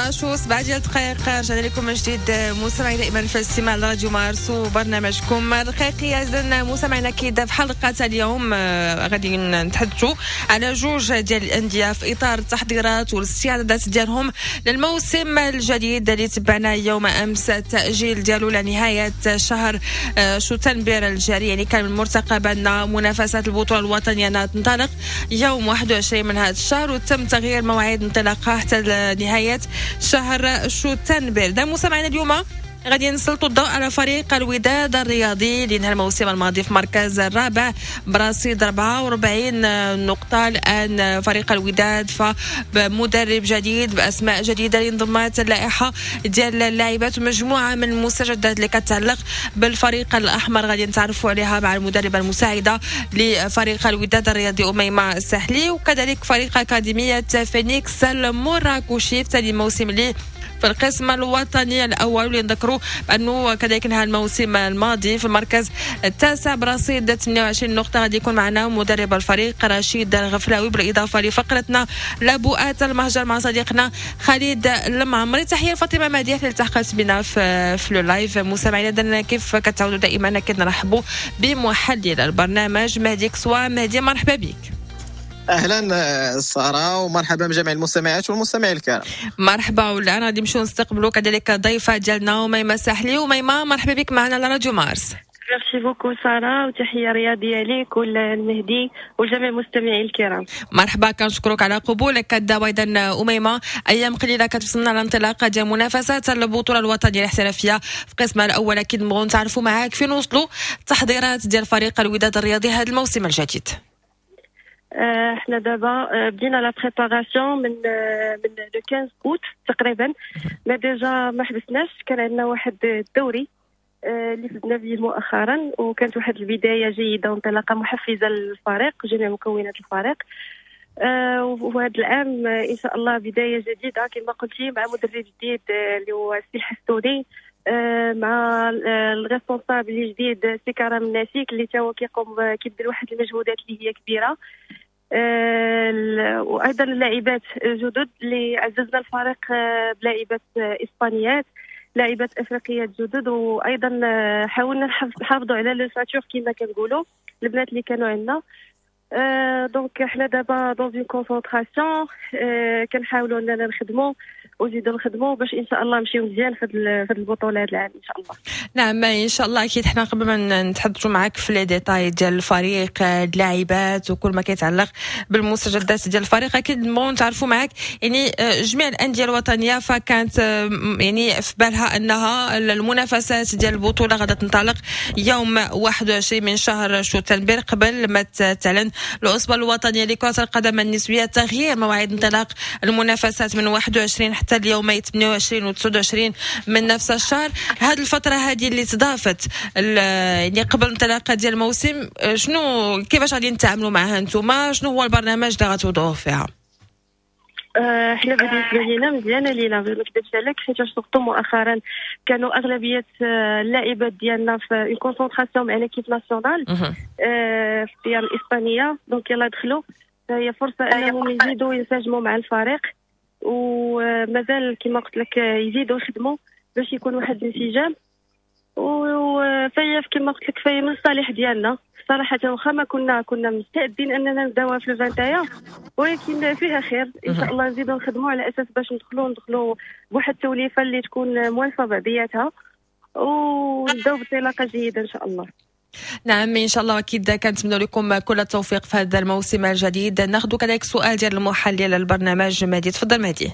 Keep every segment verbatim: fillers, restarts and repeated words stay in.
اثناش وسبعة ديال الدقائق رجعنا لكم من جديد مستمعين دائما في الاستماع لراديو مارس وبرنامجكم رقيقي. اذا مستمعينا كيدا في حلقه اليوم غادي نتحدثوا على جوج ديال الانديه في اطار التحضيرات والاستعدادات ديالهم للموسم الجديد اللي تبعنا يوم امس التاجيل ديالو لنهايه شهر شتنبر الجاري. يعني كان من المرتقب ان منافسات البطوله الوطنيه تنطلق يوم واحد وعشرين من هذا الشهر، وتم تغيير مواعيد انطلاقها حتى نهايه شهر شتنبر. ده مستمعينا اليوم غادي نسلطوا الضوء على فريق الوداد الرياضي اللي انهى الموسم الماضي في المركز الرابع برصيد أربعة وأربعين نقطة. الآن فريق الوداد فمدرب جديد بأسماء جديدة اللي انضمت اللائحة ديال اللاعبات ومجموعة من المستجدات اللي كتعلق بالفريق الأحمر غادي نتعرفوا عليها مع المدربة المساعدة لفريق الوداد الرياضي أميمة السحلي، وكذلك فريق أكاديمية فينيكس المراكشي في ثاني موسم لي في القسم الوطني الأول، واللي نذكروا بأنه كذلك انهى الموسم الماضي في المركز التاسع برصيد ثمانية وعشرين نقطة. غادي يكون معنا مدرب الفريق رشيد الغفلاوي بالإضافة لفقرتنا لبؤات المهجر مع صديقنا خالد المعمري. تحية فاطمة مديح اللي التحقت بنا في في اللايف. مستمعينا كيف كتعودوا دائما اكيد نرحبوا بمحلل البرنامج مهدي كسوة. مهدي مرحبا بك. اهلا ساره ومرحبا بجميع المستمعات والمستمعين الكرام. مرحبا. والان غادي نمشيو نستقبلوا كذلك ضيفه ديالنا أميمة السحلي. أميمة مرحبا بك معنا على راديو مارس. ميرسي بوكو ساره، وتحيه رياضيه ليك والمهدي وجميع المستمعين الكرام. مرحبا، كنشكرك على قبولك. كدا ايضا أميمة ايام قليله كتوصلنا الانطلاقه ديال منافسات البطوله الوطنيه الاحترافيه في قسمها الاول. اكيد نبغوا نتعرفوا معاك فين وصلوا التحضيرات ديال فريق الوداد الرياضي هذا الموسم الجديد. احنا دابا بدينا لا بريباراسيون من من لو خمسة اوت تقريبا، ما ديجا ما حبسناش. كان عندنا واحد الدوري اللي فزنا فيه مؤخرا، وكانت واحد البدايه جيده وانطلاقه محفزه للفريق جميع مكونات الفريق. وهذا العام ان شاء الله بدايه جديده كما قلتي مع مدرب جديد اللي هو السي الحسوني، مع الريسبونسابل الجديد سي كرم الناسيك اللي تا هو كيقوم كيدير واحد المجهودات اللي هي كبيره. وايضا اللاعبات جدد اللي عززنا الفريق بلاعبات اسبانيات، لاعبات افريقيات جدد، وايضا حاولنا نحافظوا على لو ساتور كما كنقولوا البنات اللي كانوا عندنا. أه دونك احنا دابا دون اون كونسونطراسيون، أه كنحاولوا اننا نخدموا وزيدوا نخدموا باش ان شاء الله نمشيو مزيان في هذه البطوله هذا العام ان شاء الله. نعم ان شاء الله. اكيد حنا قبل ما نتحدثوا معك في لي ديتاي ديال الفريق اللاعبات وكل ما كيتعلق بالمستجدات ديال الفريق، اكيد نبغوا نتعرفوا معك يعني جميع الانديه الوطنيه فكانت يعني في بالها انها المنافسات ديال البطوله غادا تنطلق يوم واحد وعشرين من شهر شتنبر قبل ما تعلن الأصبة الوطنية لكرة القدم النسوية تغيير مواعيد انطلاق المنافسات من واحد وعشرين حتى اليوم ثمانية وعشرين و تسعة وعشرين من نفس الشهر. هذه الفترة هذه اللي تضافت يعني قبل انطلاق ديال الموسم، شنو كيفاش غادي نتعاملوا معها نتوما؟ شنو هو البرنامج اللي غتوضعوه فيها؟ احنا بالنسبه لينا مزيانه لينا ما نكذبش عليك، حيت سورتو مؤخرا كانوا اغلبيه اللاعبات ديالنا في اون كونسونطراسيون مع ليكيب ناسيونال في الديار الاسبانيه، دونك يلا دخلوا. فهي فرصه انهم يزيدوا ينسجموا مع الفريق، ومازال كما قلت لك يزيدوا يخدموا باش يكون واحد الانسجام. وفهي كما قلت لك فهي من الصالح ديالنا صراحه، واخا ما كنا كنا مستعدين اننا نبداوها في الواحد وعشرين، ولكن فيها خير ان شاء الله. نزيدوا نخدموا على اساس باش ندخلوا ندخلوا بواحد التوليفه اللي تكون موالفه بعضياتها ونبداو بانطلاقه جيده ان شاء الله. نعم ان شاء الله. اكيد كنتمنى لكم كل التوفيق في هذا الموسم الجديد. ناخذ كذلك سؤال ديال المحلل البرنامج مهدي. تفضل مهدي.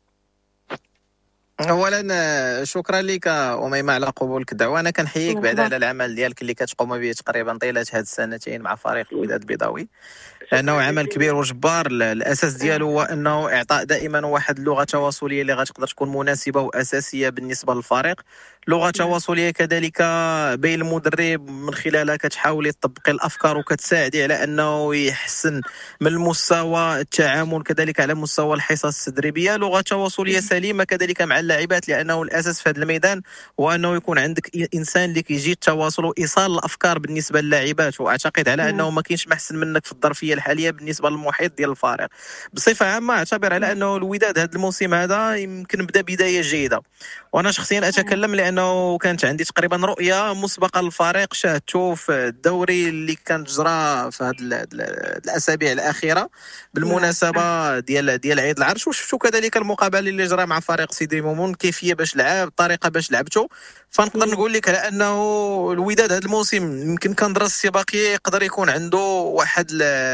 اولا شكرا لك أميمة على قبولك الدعوه. انا كنحييك بعد على العمل ديالك اللي كتقوم به تقريبا طيله هاد السنتين مع فريق الوداد البيضاوي، لانه عمل كبير وجبار. الاساس ديالو هو انه اعطاء دائما واحد اللغه تواصليه اللي غتقدر تكون مناسبه واساسيه بالنسبه للفريق. لغه تواصليه كذلك بين المدرب، من خلالها كتحاولي تطبقي الافكار وكتساعدي على انه يحسن من المستوى التعامل، كذلك على مستوى الحصص التدريبيه. لغه تواصليه سليمه كذلك مع اللاعبات، لانه الاساس في هذا الميدان هو انه يكون عندك انسان اللي كيجي التواصل وايصال الافكار بالنسبه للاعبات، واعتقد على انه ما كاينش محسن منك في الظرفيه الحاليه بالنسبه للمحيط ديال الفريق. بصفه عامه اعتبر على انه الوداد هذا الموسم هذا يمكن بدا بدايه جيده، وانا شخصيا اتكلم لانه كانت عندي تقريبا رؤيه مسبقه للفريق شاهدته في الدوري اللي كان جرى في هذه الاسابيع الاخيره بالمناسبه ديال ديال عيد العرش، وشفتوا كذلك المقابله اللي جرى مع فريق سيدي مومون، كيفيه باش لعب، الطريقه باش لعبته. فنقدر نقول لك على انه الوداد هذا الموسم يمكن كان درس السباقيه يقدر يكون عنده واحد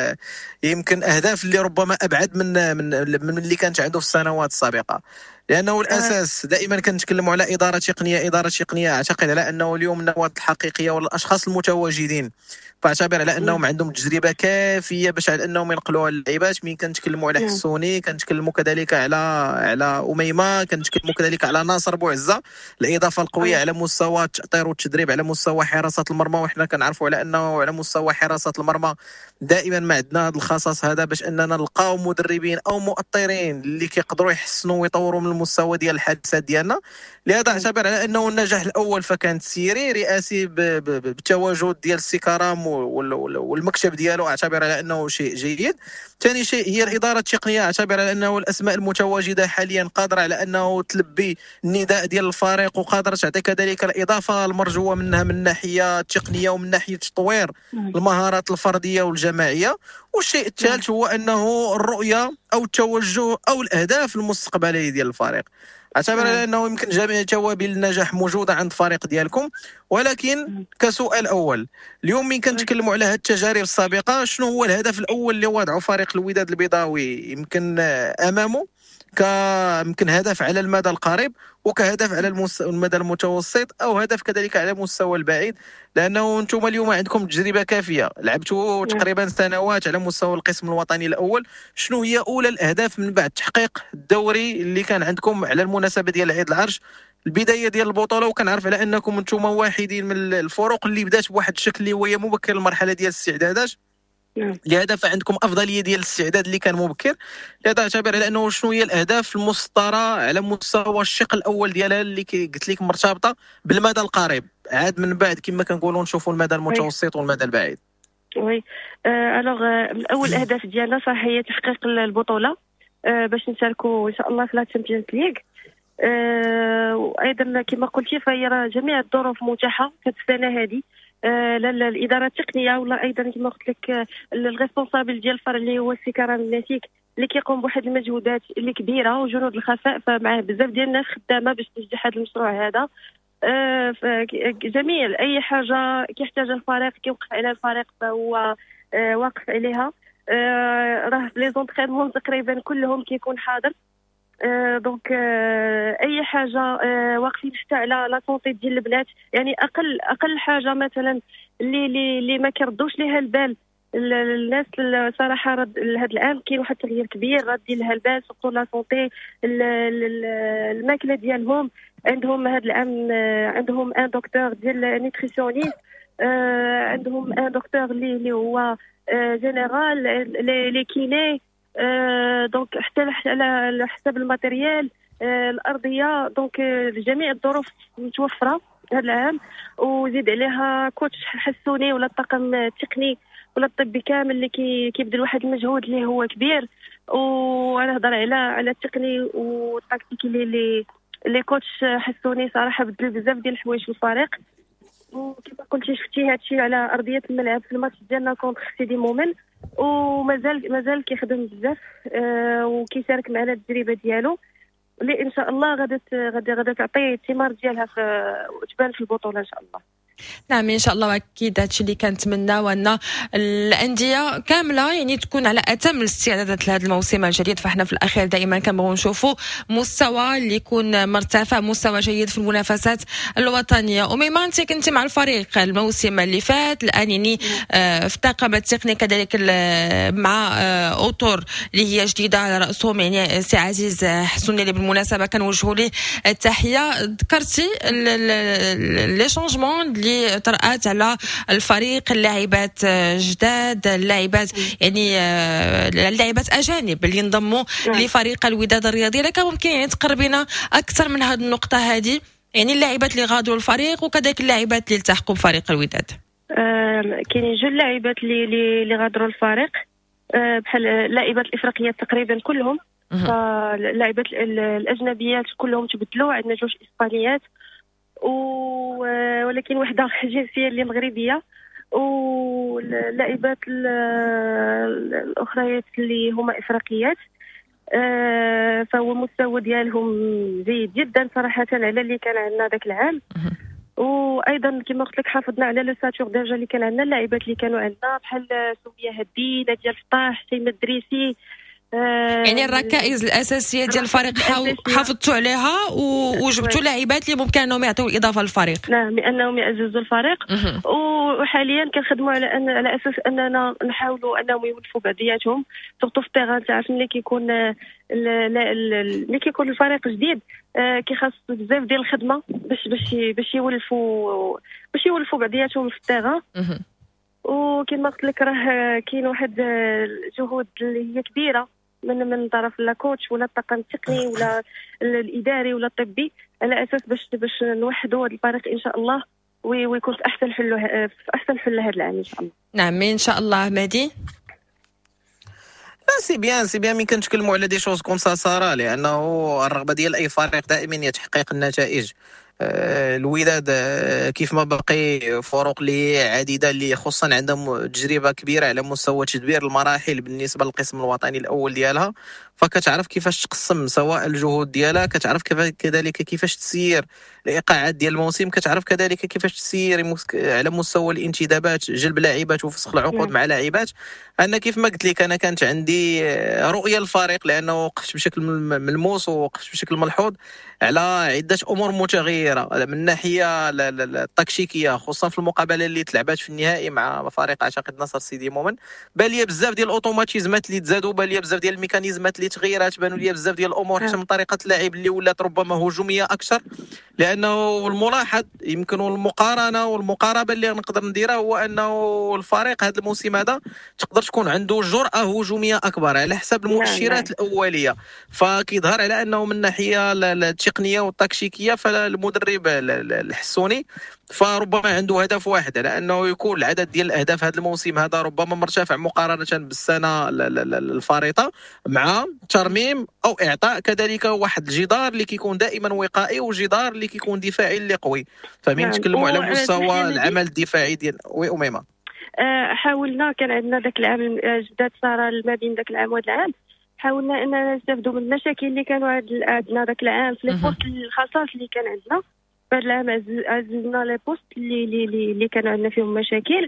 يمكن اهداف اللي ربما ابعد من من, من اللي كانت عنده في السنوات السابقه، لانه الاساس دائما كنتكلموا على اداره تقنيه اداره تقنيه. اعتقد على انه اليوم النواه الحقيقيه والاشخاص المتواجدين، فاعتبر على انهم عندهم تجربه كافيه باش على انهم ينقلوها للعيبات. مين كنتكلموا على حسوني، كنتكلموا كذلك على على اميمه، كنتكلموا كذلك على ناصر بوعزه، الاضافه القويه على مستوى التاطير والتدريب على مستوى حراسه المرمى. وحنا كنعرفوا على انه على مستوى حراسه المرمى دائما ما عندنا هذا الخصاص هذا باش اننا نلقاو مدربين او مؤطرين اللي كيقدروا يحسنوا ويطوروا من المستوى ديال الحادثات ديالنا. لهذا اعتبر على انه النجاح الاول فكان تسييري رئاسي بالتواجد ديال السي كرام والمكتب ديالو، اعتبر على انه شيء جيد. ثاني شيء هي الاداره التقنيه، اعتبر على انه الاسماء المتواجده حاليا قادره على انه تلبي النداء ديال الفريق، وقادره تعطي كذلك الاضافه المرجوه منها من الناحيه التقنيه ومن ناحيه تطوير المهارات الفرديه والجماعيه. والشيء الثالث هو انه الرؤيه او التوجه او الاهداف المستقبليه ديال الفريق. اعتبر على انه يمكن جميع توابل النجاح موجوده عند الفريق ديالكم، ولكن كسؤال اول اليوم مين كنتكلموا على هذه التجارب السابقه، شنو هو الهدف الاول اللي وضعه فريق الوداد البيضاوي يمكن امامه كيمكن هدف على المدى القريب وكهدف على المدى المتوسط او هدف كذلك على المستوى البعيد؟ لانه انتم اليوم عندكم تجربه كافيه، لعبتوا تقريبا سنوات على مستوى القسم الوطني الاول. شنو هي اولى الاهداف من بعد تحقيق الدوري اللي كان عندكم على المناسبه ديال عيد العرش، البدايه ديال البطوله؟ وكنعرف على انكم انتم واحدين من الفرق اللي بدات بواحد الشكل اللي هو مبكر المرحله ديال الاستعدادات، لهذا فعندكم افضليه ديال الاستعداد اللي كان مبكر. لهذا اعتبر على انه شنو هي الاهداف المسطره على مستوى الشق الاول ديالها اللي قلت لك مرتبطه بالمدى القريب، عاد من بعد كما كنقولوا نشوفوا المدى المتوسط والمدى البعيد. وي الوغ اول الاهداف ديالنا صح هي تحقيق البطوله باش نشاركوا ان شاء الله في لا تشامبيونز ليغ. وايضا كما قلتي فهي جميع الظروف متاحه في السنه هذه، لا الاداره التقنيه ولا ايضا كما قلت لك الريسبونسابل ديال الفرع اللي هو السي كرام الناسيك اللي كيقوم بواحد المجهودات اللي كبيره، وجنود الخفاء فمعه بزاف ديال الناس خدامه باش تنجح هذا المشروع هذا. جميع اي حاجه كيحتاجها الفريق كيوقف عليها الفريق فهو واقف عليها. راه لي زونطرينمون تقريبا كلهم كيكون حاضر. أه دونك أه اي حاجه أه واقفين حتى على لا سونتي ديال البنات، يعني اقل اقل حاجه مثلا اللي اللي, اللي ما كيردوش ليها البال الناس صراحه. رد هذا العام كاين واحد التغيير كبير ردي لها البال سورتو لا سونتي الماكله ديالهم. عندهم هذا العام عندهم ان دكتور ديال نيتريسيونيست، أه عندهم ان دكتور اللي اللي هو جينيرال لي لي كيني، أه دونك حتى على حساب الماتيريال أه الارضيه. دونك جميع الظروف متوفره هذا العام، وزيد عليها كوتش حسوني ولا الطاقم التقني ولا الطبي كامل اللي كي كيبذل واحد المجهود اللي هو كبير. وانا نهضر على على التقني والتكتيكي اللي اللي كوتش حسوني صراحه بدل بزاف ديال الحوايج في الفريق. وكما قلتي شفتي هادشي على ارضيه الملعب في الماتش ديالنا كونتر سيدي مومن، ومازال مازال كيخدم بزاف أه وكيشارك معنا التجربه ديالو اللي ان شاء الله غادي غادي غادي تعطي الثمار ديالها في وتبان في البطوله ان شاء الله. نعم ان شاء الله. اكيد هادشي اللي كنتمناو ان الانديه كامله يعني تكون على اتم الاستعدادات لهذا الموسم الجديد. فاحنا في الاخير دائما كنبغيو نشوفوا مستوى اللي يكون مرتفع، مستوى جيد في المنافسات الوطنيه. وميما انت كنتي مع الفريق الموسم اللي فات، الان يعني آه في الطاقم التقني كذلك مع آه اطر اللي هي جديده على راسهم يعني سي عزيز حسوني اللي بالمناسبه كنوجهوا ليه التحيه. ذكرتي لي شونجمون اللي طرأت على الفريق، اللاعبات جداد، اللاعبات يعني اللاعبات اجانب اللي انضموا لفريق الوداد الرياضي. لك ممكن يعني تقربينا اكثر من هذه النقطه هذه، يعني اللاعبات اللي غادروا الفريق وكذلك اللاعبات اللي التحقوا بفريق الوداد؟ آه كاينين جوج لاعبات اللي اللي غادروا الفريق، آه بحال اللاعبات الافريقيات تقريبا كلهم، فاللاعبات الاجنبيات كلهم تبدلوا. عندنا جوج اسبانيات ولكن وحده جنسيه اللي مغربيه، واللاعبات الاخريات اللي هما افريقيات. آه فهو المستوى ديالهم جيد جدا صراحه على اللي كان عندنا ذاك العام. وايضا كما قلت لك حافظنا على لو ساتور ديجا اللي كان عندنا، اللاعبات اللي كانوا عندنا بحال سميه هدي، ناديه الفطاح، سيمه الدريسي. يعني الركائز الاساسيه ديال الفريق حافظتوا عليها وجبتوا لاعبات اللي ممكن انهم يعطيو الاضافه للفريق. نعم، لانهم يعززوا الفريق. وحاليا كنخدموا على ان على اساس اننا نحاولوا انهم يولفوا بعضياتهم، سورتو في التيران. تعرف ملي كيكون ملي كيكون الفريق جديد كيخاص بزاف ديال الخدمه باش باش باش يولفوا باش يولفوا بعضياتهم في التيران. وكما قلت لك راه كاين واحد الجهود اللي هي كبيره من من طرف لا كوتش ولا الطاقم التقني ولا الاداري ولا الطبي، على اساس باش باش نوحدوا هذا الفريق ان شاء الله ويكون في احسن حل في احسن حل هذا العام ان شاء الله. نعم ان شاء الله. مهدي؟ لا سي بيان سي بيان ملي كنتكلموا على دي شوز كوم سا سارا، لانه الرغبه ديال اي فريق دائما هي تحقيق النتائج. الوداد كيف ما باقي فروق اللي عديده اللي خصوصا عندهم تجربه كبيره على مستوى تدبير المراحل بالنسبه للقسم الوطني الاول ديالها، فكتعرف كيفاش تقسم سواء الجهود ديالها، كتعرف كذلك كيفاش تسير الايقاعات ديال الموسم، كتعرف كذلك كيفاش تسير على مستوى الانتدابات، جلب لاعبات وفسخ العقود مع لاعبات. انا كيف ما قلت لك انا كانت عندي رؤيه للفريق، لانه وقفت بشكل ملموس ووقفت بشكل ملحوظ على عده امور متغيره من الناحيه التكتيكيه، خصوصا في المقابله اللي تلعبات في النهائي مع فريق اعتقد نصر سيدي مومن. بان ليا بزاف ديال الاوتوماتيزمات اللي تزادوا، بان ليا بزاف ديال الميكانيزمات اللي تغيرات، بانوا ليا بزاف ديال الامور حتى من طريقه اللعب اللي ولات ربما هجوميه اكثر. لانه الملاحظ يمكن المقارنه والمقاربه اللي نقدر نديرها هو انه الفريق هذا الموسم هذا تقدر تكون عنده جرأه هجوميه اكبر على حسب المؤشرات الاوليه، فكيظهر على انه من الناحيه التقنيه والتكتيكيه فالمدرب الحسوني فربما عنده هدف واحد، على انه يكون العدد ديال الاهداف هذا الموسم هذا ربما مرتفع مقارنه بالسنه الفارطه، مع ترميم او اعطاء كذلك واحد الجدار اللي كيكون دائما وقائي وجدار اللي كيكون دفاعي اللي قوي. فمين نتكلموا على مستوى العمل الدفاعي ديال وي اميمه، أه حاولنا كان عندنا ذاك العام جداد صار ما بين ذاك العام وهذا العام، حاولنا اننا نستافدوا من المشاكل اللي كانوا عندنا ذاك العام في لي بوست الخصاص اللي كان عندنا. هذا العام عززنا لي بوست اللي اللي اللي كانوا عندنا فيهم مشاكل.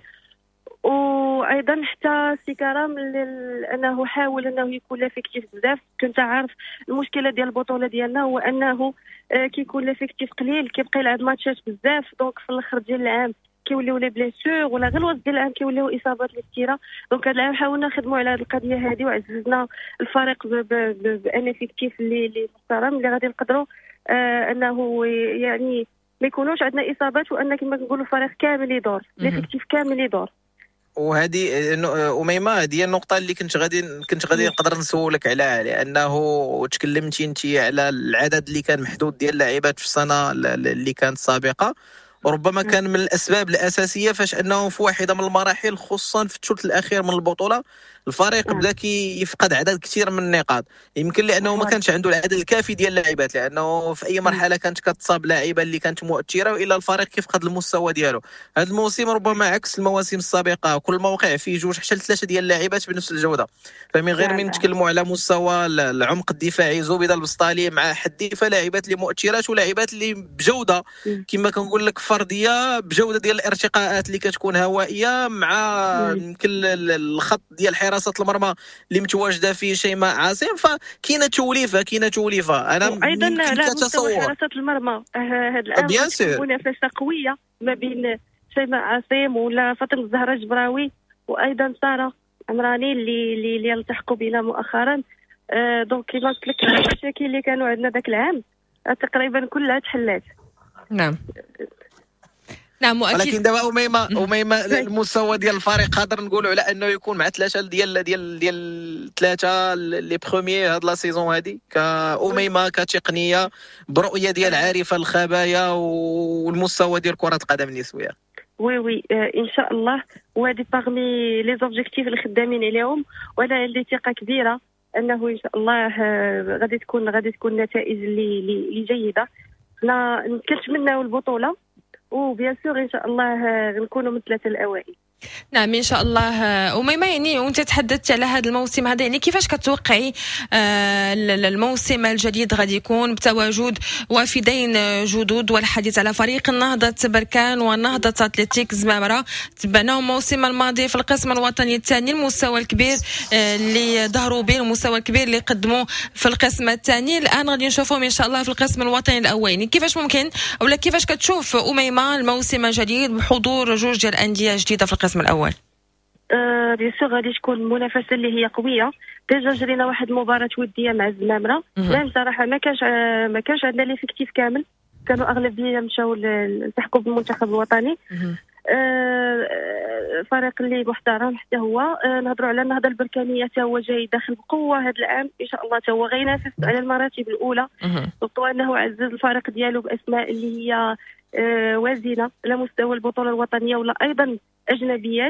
وايضا حتى سي كرام انه حاول انه يكون لافيكتيف بزاف. كنت عارف المشكله ديال البطوله ديالنا هو انه كيكون لافيكتيف قليل، كيبقى يلعب ماتشات بزاف، دونك في الاخر ديال العام كيوليو لي بليسور ولا غير الوسط ديال العام كيوليو اصابات للتيره. دونك هذا العام حاولنا نخدموا على هذه القضيه هذه وعززنا الفريق بان افيكتيف اللي اللي محترم اللي غادي نقدروا آه انه يعني ما يكونوش عندنا اصابات، وان كما كنقولوا الفريق كامل يدور، الافيكتيف كامل يدور. وهذه أميمة هذه النقطة اللي كنت غادي كنت غادي نقدر نسولك عليها، لأنه تكلمتي أنت على العدد اللي كان محدود ديال اللاعبات في السنة اللي كانت سابقة، وربما كان من الأسباب الأساسية فاش أنه في واحدة من المراحل خصوصا في الثلث الأخير من البطولة الفريق بدا كيفقد عدد كثير من النقاط، يمكن لانه ما كانش عنده العدد الكافي ديال اللاعبات، لانه في اي مرحله كانت كتصاب لاعيبه اللي كانت مؤثره والا الفريق كيفقد المستوى ديالو. هذا الموسم ربما عكس المواسم السابقه، كل موقع فيه جوج حتى ثلاثه ديال اللاعبات بنفس الجوده، فمن غير من نتكلموا على مستوى العمق الدفاعي زبيده البسطالي مع حدي فلاعبات اللي مؤثرات ولاعبات اللي بجوده كما كنقول لك فرديه بجوده ديال الارتقاءات اللي كتكون هوائيه، مع يمكن الخط ديال حراسه المرمى اللي متواجده فيه شيماء عاصم. فكاينه توليفه كاينه توليفه انا ايضا على مستوى حراسه المرمى هذا الان منافسه قويه ما بين شيماء عاصم ولا فاطمه الزهراء الجبراوي وايضا ساره عمراني اللي اللي, اللي التحقوا بنا مؤخرا. آه دونك كما قلت لك المشاكل اللي كانوا عندنا ذاك العام تقريبا كلها تحلات. نعم نعم واكيد. ولكن دابا اميمه اميمه المستوى ديال الفريق قادر نقولوا على انه يكون مع ثلاثه ديال ديال ديال ثلاثه لي بروميير هاد لا سيزون هادي كاميمه كتقنيه برؤيه ديال عارفه الخبايا والمستوى ديال كره القدم النسويه. وي وي آه ان شاء الله. وهذه باغمي لي زوبجيكتيف اللي خدامين عليهم، وانا عندي ثقه كبيره انه ان شاء الله آه غادي تكون غادي تكون نتائج اللي اللي جيده. حنا كنتمناو البطوله وبيان سور ان شاء الله نكونوا من ثلاثه الاوائل. نعم ان شاء الله. أميمة يعني وانت تحدثت على هذا الموسم هذا، يعني كيفاش كتوقعي آه الموسم الجديد غادي يكون بتواجد وافدين جدد، والحديث على فريق النهضة بركان ونهضة اتلتيك زمامرة. تبعناهم الموسم الماضي في القسم الوطني الثاني، المستوى الكبير آه اللي ظهروا به، المستوى الكبير اللي قدموا في القسم الثاني، الان غادي نشوفهم ان شاء الله في القسم الوطني الاول. يعني كيفاش ممكن ولا كيفاش كتشوف أميمة الموسم الجديد بحضور جوج ديال الانديه جديده في القسم الاول؟ أه بيسور غادي تكون منافسه اللي هي قويه. ديجا جرينا واحد المباراه وديه مع الزمامره، ميم صراحه ما كانش ما كانش عندنا ليفيكتيف كامل، كانوا اغلبيه مشاو التحقوا بالمنتخب الوطني. أه فريق اللي محترم حتى هو. أه نهضروا على النهضه البركانيه حتى هو جاي داخل بقوه هذا العام ان شاء الله، حتى هو غينافس على المراتب الاولى، سورتو انه عزز الفريق ديالو باسماء اللي هي أه وازنه على مستوى البطوله الوطنيه ولا ايضا اجنبيات.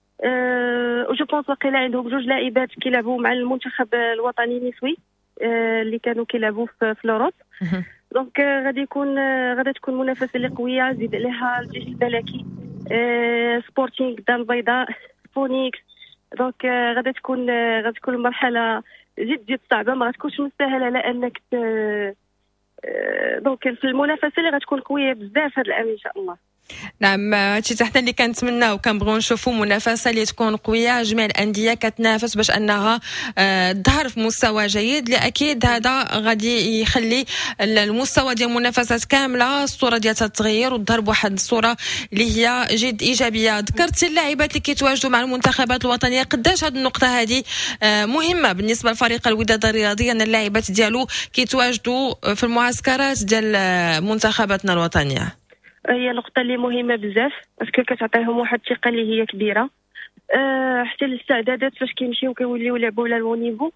أه وجو بونس واقيلا عندهم جوج لاعبات كيلعبوا مع المنتخب الوطني النسوي أه اللي كانوا كيلعبوا في, في لوروب. دونك غادي يكون غادي تكون منافسه اللي قويه. زيد عليها الجيش الملكي، أه سبورتينغ دار البيضاء، فونيكس. دونك أه غادي تكون أه غادي تكون مرحله جد جد صعبه، ما غتكونش مستاهله على انك أه دونك في المنافسه اللي غتكون قويه بزاف هذا العام ان شاء الله. نعم هادشي حتى اللي كنتمناو وكنبغيو نشوفوا منافسه اللي تكون قويه، جميع الانديه كتنافس باش انها تظهر في مستوى جيد، اللي اكيد هذا غادي يخلي المستوى ديال المنافسات كامله الصوره ديالها تتغير وتظهر بواحد الصوره اللي هي جد ايجابيه. ذكرتي اللاعبات اللي كيتواجدوا مع المنتخبات الوطنيه، قداش هذه النقطه هذه مهمه بالنسبه لفريق الوداد الرياضي ان اللاعبات ديالو كيتواجدوا في المعسكرات ديال منتخباتنا الوطنيه؟ هي نقطة اللي مهمة بزاف، باسكو كتعطيهم واحد الثقة اللي هي كبيرة. أه حتى الاستعدادات فاش كيمشيو كيوليو يلعبوا على لو نيفو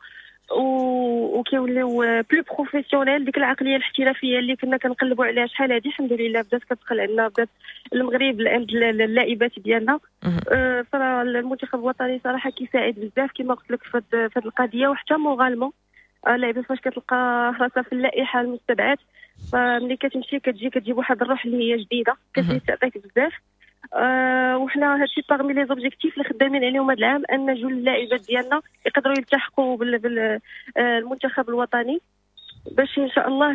وكيوليو بلو بروفيسيونيل. ديك العقلية الاحترافية اللي كنا كنقلبوا عليها شحال هادي الحمد لله بدات كتدخل عندنا، بدات المغرب عند اللاعبات ديالنا. أه فالمنتخب الوطني صراحة كيساعد بزاف كما قلت لك في هذه القضية، وحتى موغالمون اللاعبة فاش كتلقى راسها في اللائحة المستبعات، فملي كتمشي كتجي كتجيب واحد الروح اللي هي جديده كتعطيك بزاف. أه وحنا هادشي باغمي لي زوبجيكتيف اللي خدامين عليهم هذا العام، ان جوج اللاعبات ديالنا يقدروا يلتحقوا بالمنتخب الوطني باش ان شاء الله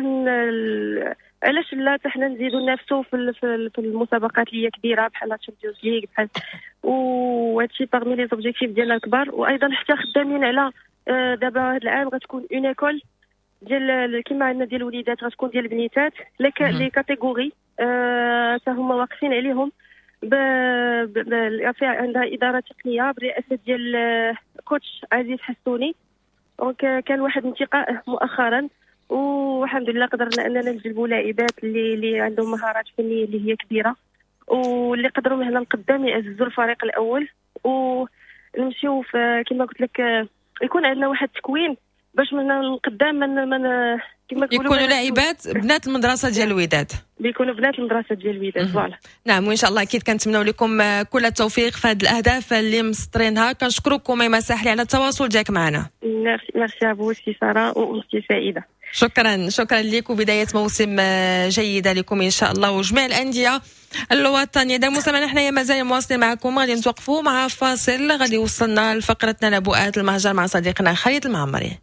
علاش لا حتى حنا نزيدوا ننافسوا في في المسابقات اللي هي كبيره بحال الشامبيونز ليغ بحال، وهادشي باغمي لي زوبجيكتيف ديالنا الكبار. وايضا حتى خدامين على أه دابا هذا العام غتكون اون ايكول ديال كيما عندنا ديال الوليدات غتكون ديال البنيتات لي كاتيجوري حتى أه هما واقفين عليهم ب... ب... ب... عندها اداره تقنيه برئاسه ديال كوتش عزيز حسوني. دونك كان واحد انتقاء مؤخرا والحمد لله قدرنا اننا نجلبوا لاعبات اللي اللي عندهم مهارات فنيه اللي هي كبيره واللي قدروا من هنا لقدام يعززوا الفريق الاول ونمشيو في كما قلت لك يكون عندنا واحد التكوين باش من القدام من من كما كيقولوا يكونوا لاعبات بنات المدرسه ديال الوداد، بيكونوا بنات المدرسه ديال الوداد. فوالا نعم وان شاء الله اكيد كنتمنوا لكم كل التوفيق في هذه الاهداف اللي مسطرينها. كنشكركم أميمة ساحلي على التواصل ديالك معنا. ميرسي ميرسي ابو سي ساره وامتي سعيده. شكرا شكرا لك وبدايه موسم جيده لكم ان شاء الله وجميع الانديه الوطنيه. دابا مستمعينا حنايا مازال مواصلين معكم، غادي نتوقفوا مع فاصل غادي يوصلنا لفقرتنا نبوءات المهجر مع صديقنا خالد المعمري.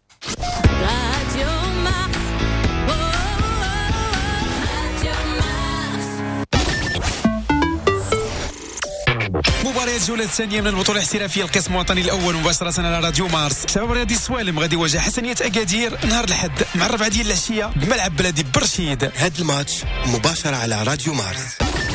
مباريات الجوله الثانيه من البطوله الاحترافيه القسم الوطني الاول مباشره على راديو مارس. شباب رياضي السوالم غادي يواجه حسنيه اكادير نهار الاحد مع الربعه ديال العشيه بملعب بلدي برشيد. هذا الماتش مباشره على راديو مارس.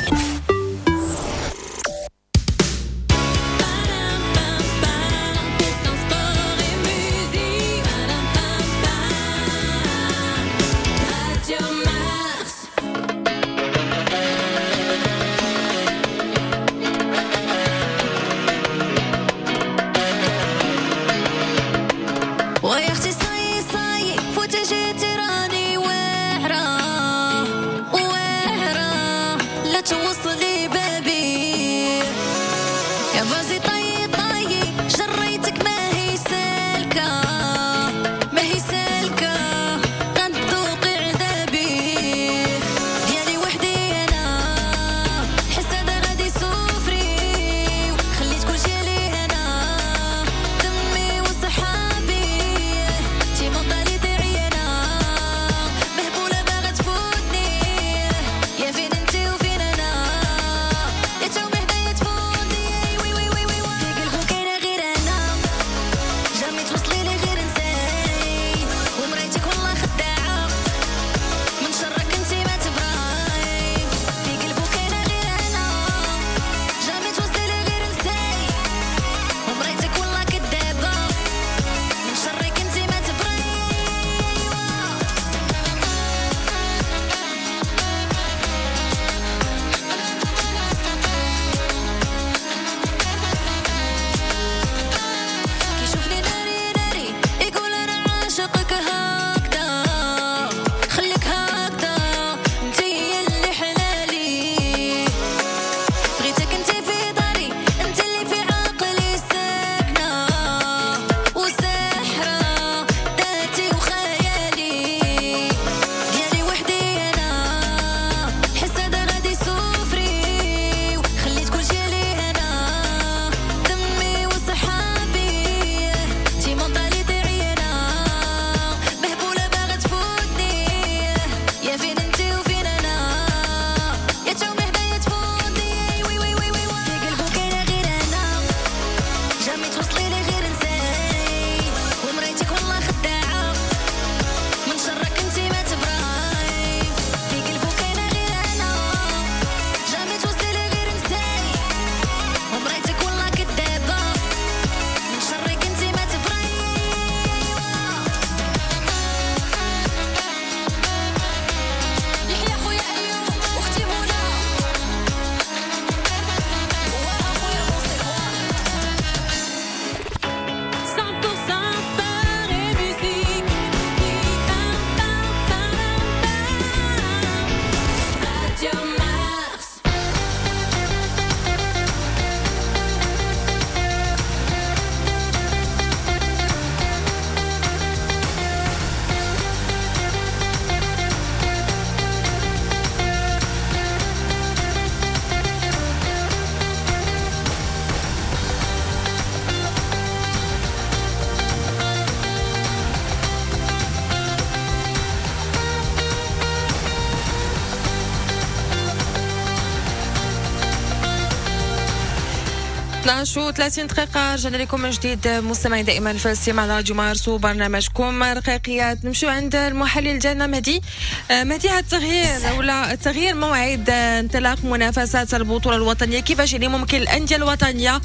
اثناش وثلاثين دقيقة رجعنا لكم من جديد مستمعين دائما في الاستماع على راديو مارس وبرنامجكم رقيقيات. نمشيو عند المحلل ديالنا مهدي. مهدي، هذا التغيير ولا تغيير موعد انطلاق منافسات البطولة الوطنية، كيفاش اللي ممكن الأندية الوطنية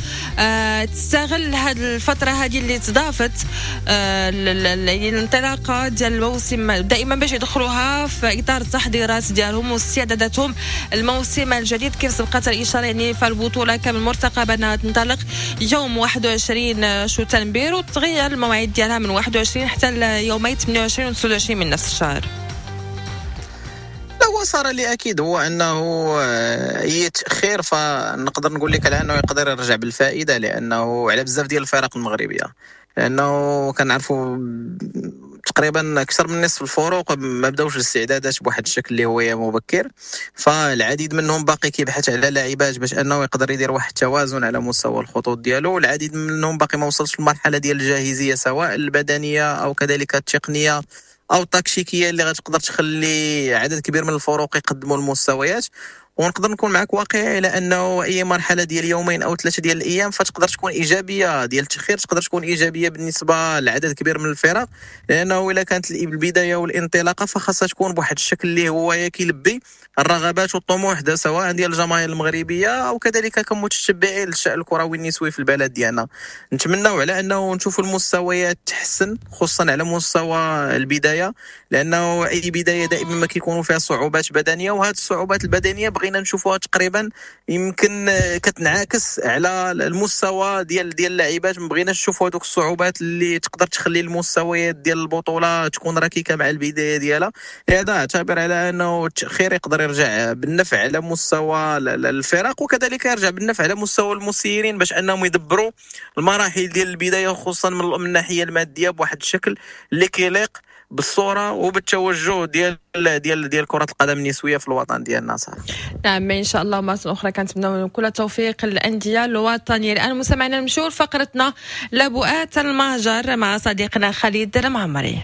تستغل هذه الفترة هذه اللي تضافت الانطلاقة ديال الموسم دائما باش يدخلوها في إطار التحضيرات ديالهم واستعداداتهم الموسم الجديد؟ كيف سبقت الإشارة يعني فالبطولة كامل مرتقبة أنها تنطلق يوم واحد وعشرين شتنبر وتغير الموعد ديالها من واحد وعشرين حتى يومي ثمانية وعشرين و تسعة وعشرين من نفس الشهر. هو صار لي اكيد هو انه اي تاخير فنقدر نقول لك على انه يقدر يرجع بالفائده، لانه على بزاف ديال الفرق المغربيه، لانه كنعرفوا تقريبا اكثر من نصف الفروق ما بداوش الاستعدادات بواحد الشكل اللي هو مبكر، فالعديد منهم باقي كيبحث على لاعبات باش انه يقدر يدير واحد التوازن على مستوى الخطوط ديالو، والعديد منهم باقي ما وصلش للمرحله ديال الجاهزيه سواء البدنيه او كذلك التقنيه او التكتيكيه اللي غتقدر تخلي عدد كبير من الفروق يقدموا المستويات. ونقدر نكون معك واقعي على انه اي مرحله ديال يومين او ثلاثه ديال الايام فتقدر تكون ايجابيه ديال التاخير، تقدر تكون ايجابيه بالنسبه لعدد كبير من الفرق، لانه الا كانت البدايه والانطلاقه فخاصها تكون بواحد الشكل اللي هو كيلبي الرغبات والطموح دا سواء ديال الجماهير المغربيه او كذلك كمتشبعين للشأن الكروي النسوي في البلد ديالنا. نتمناو على انه نشوفوا المستويات تحسن خصوصا على مستوى البدايه، لانه اي بدايه دائما ما كيكونوا فيها صعوبات بدنيه، وهذه الصعوبات البدنيه بغينا نشوفوها تقريبا يمكن كتنعكس على المستوى ديال ديال اللاعبات. ما بغيناش نشوفوا هذوك الصعوبات اللي تقدر تخلي المستويات ديال البطوله تكون ركيكه مع البدايه ديالها. هذا اعتبر على انه التاخير يقدر يرجع بالنفع على مستوى الفرق، وكذلك يرجع بالنفع على مستوى المسيرين باش انهم يدبروا المراحل ديال البدايه خصوصا من الناحيه الماديه بواحد الشكل اللي كيليق بالصوره وبالتوجه ديال ديال ديال كره القدم النسويه في الوطن ديالنا صراحه. نعم ان شاء الله مرة اخرى كنتمنوا كل التوفيق للانديه الوطنيه. الان مستمعينا نمشيو لفقرتنا لبؤات المهجر مع صديقنا خالد المعمري.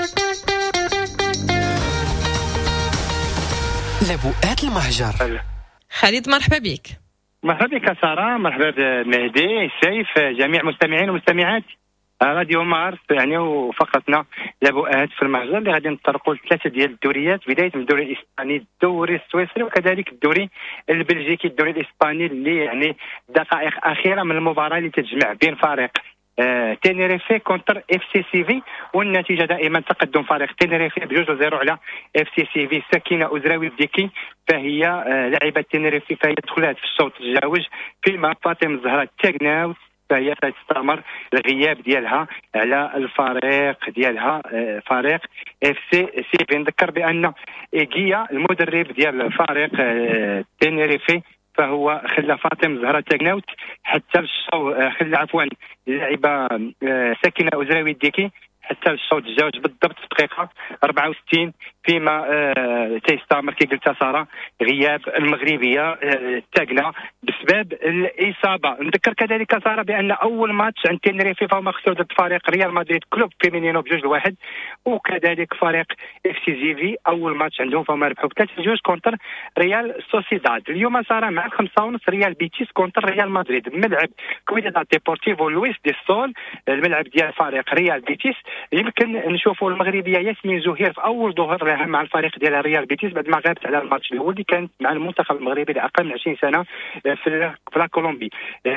لبؤات المهجر. خالد مرحبا بك. مرحبا بك ساره، مرحبا بمهدي سيف، جميع مستمعين ومستمعات راديو مارس. يعني وفقرتنا لبؤات في المهجر اللي غادي نطرقوا لثلاثه ديال الدوريات، بدايه من الدوري الاسباني، الدوري السويسري، وكذلك الدوري البلجيكي. الدوري الاسباني اللي يعني دقائق اخيره من المباراه اللي تجمع بين فريق آه تينيريفي كونتر اف سي سي في، والنتيجه دائما تقدم فريق تينيريفي بجوج لزيرو على اف سي سي في. سكينه أزراوي الديكي فهي آه لاعبه تينيريفي فهي دخلت في الشوط التجاوز، فيما فاطمه الزهراء التاكناوت فهي تستمر الغياب ديالها على الفريق ديالها آه فريق اف سي سي في. نذكر بان ايجيا المدرب ديال الفريق آه تينيريفي فهو خلى فاطمه زهراء تاكناوت حتى الشوط، خلى عفوا اللاعبه ساكنه أزراوي الديكي حتى الشوط الجوج بالضبط في الدقيقه أربعة وستين، فيما آه تيستمر كي قلت ساره غياب المغربيه آه تاكنا بسبب الاصابه. نذكر كذلك ساره بان اول ماتش عند تينيريفي فهو خسروا ضد فريق ريال مدريد كلوب فيمينينو بجوج لواحد، وكذلك فريق اف سي زي في اول ماتش عندهم فهم ربحوا بثلاثه جوج كونتر ريال سوسيداد. اليوم ساره مع الخمسه ونص ريال بيتيس كونتر ريال مدريد، ملعب كويداد ديبورتيفو لويس دي سول، الملعب ديال فريق ريال بيتيس. يمكن نشوفوا المغربيه ياسمين زهير في اول ظهور لها مع الفريق ديال ريال بيتيس بعد ما غابت على الماتش الاول اللي كانت مع المنتخب المغربي لاقل من عشرين سنه في في كولومبي.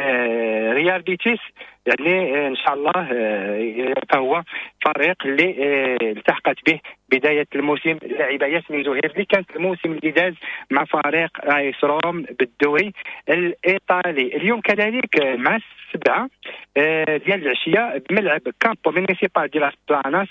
ريال بيتيس يعني ان شاء الله فهو فريق اللي التحقت به بدايه الموسم اللاعبه ياسمين زهير اللي كانت الموسم اللي داز مع فريق رايس روم بالدوري الايطالي. اليوم كذلك مع السبعه ديال العشيه بملعب كامبو مينيسيبال دي لاس بلاناس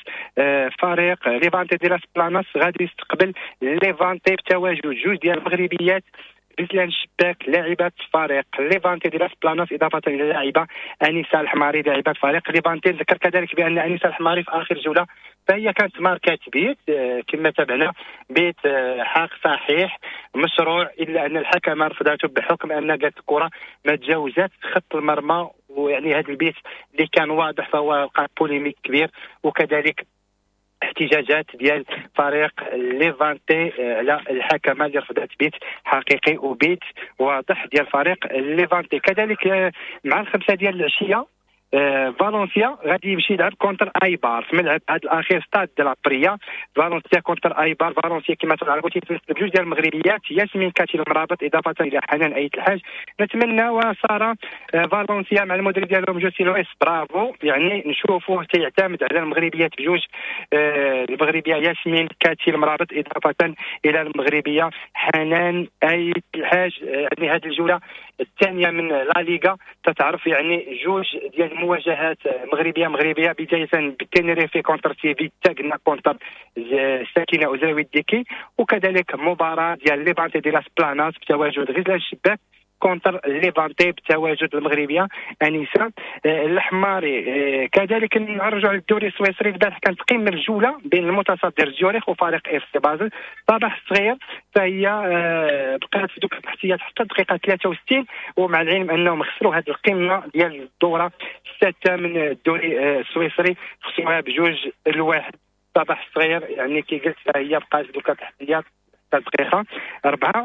فريق ليفانتي دي لاس بلاناس غادي يستقبل ليفانتي بتواجد جوج ديال المغربيات بزلان شباك لاعبات فريق ليفانتي دي لاس بلاناس، اضافه الى اللاعبه انيسه الحماري لاعبه فريق ليفانتي. نذكر كذلك بان انيسه الحماري في اخر جوله فهي كانت ماركات بيت كما تابعنا بيت حق صحيح مشروع، الا ان الحكم رفضته بحكم ان قالت الكره ما تجاوزت خط المرمى، ويعني هذا البيت اللي كان واضح فهو وقع بوليميك كبير، وكذلك احتجاجات ديال فريق ليفانتي على الحكمه اللي رفضت بيت حقيقي وبيت واضح ديال فريق ليفانتي. كذلك مع الخمسه ديال العشيه آه فالنسيا غادي يمشي يلعب كونتر ايبار في ملعب هذا الاخير ستاد ديال لابريا. فالنسيا كونتر ايبار، فالنسيا كما تعرفوا تيتمثل بجوج ديال المغربيات ياسمين كاتي المرابط اضافه الى حنان ايت الحاج. نتمنى وساره آه فالنسيا مع المدرب ديالهم جوسي لويس برافو، يعني نشوفوا تيعتمد على المغربيات بجوج آه المغربيه ياسمين كاتي المرابط اضافه الى المغربيه حنان ايت الحاج. آه يعني هذه الجوله الثانيه من لا ليغا تتعرف يعني جوج ديال مواجهات مغربيه مغربيه بدايه بالتينيريفي كونتر سيفي تاكنا كونتر ساكنه أزراوي الديكي، وكذلك مباراه ديال ليفانتي دي لاس بلاناس بتواجد غزال الشباك كونتر ليفانتي بتواجد المغربيه انيسه الحماري. كذلك نرجع للدوري السويسري. البارح كانت قمه الجوله بين المتصدر زيوريخ وفريق اف سي بازل. صباح الصغير فهي بقات في دوك التحتيات حتى الدقيقه ثلاثة وستين، ومع العلم انهم خسروا هذه القمه ديال الدوره السادسه من الدوري السويسري، خسروها بجوج الواحد. صباح الصغير يعني كي قلت هي بقات في دوك التحتيات حتى الدقيقه أربعة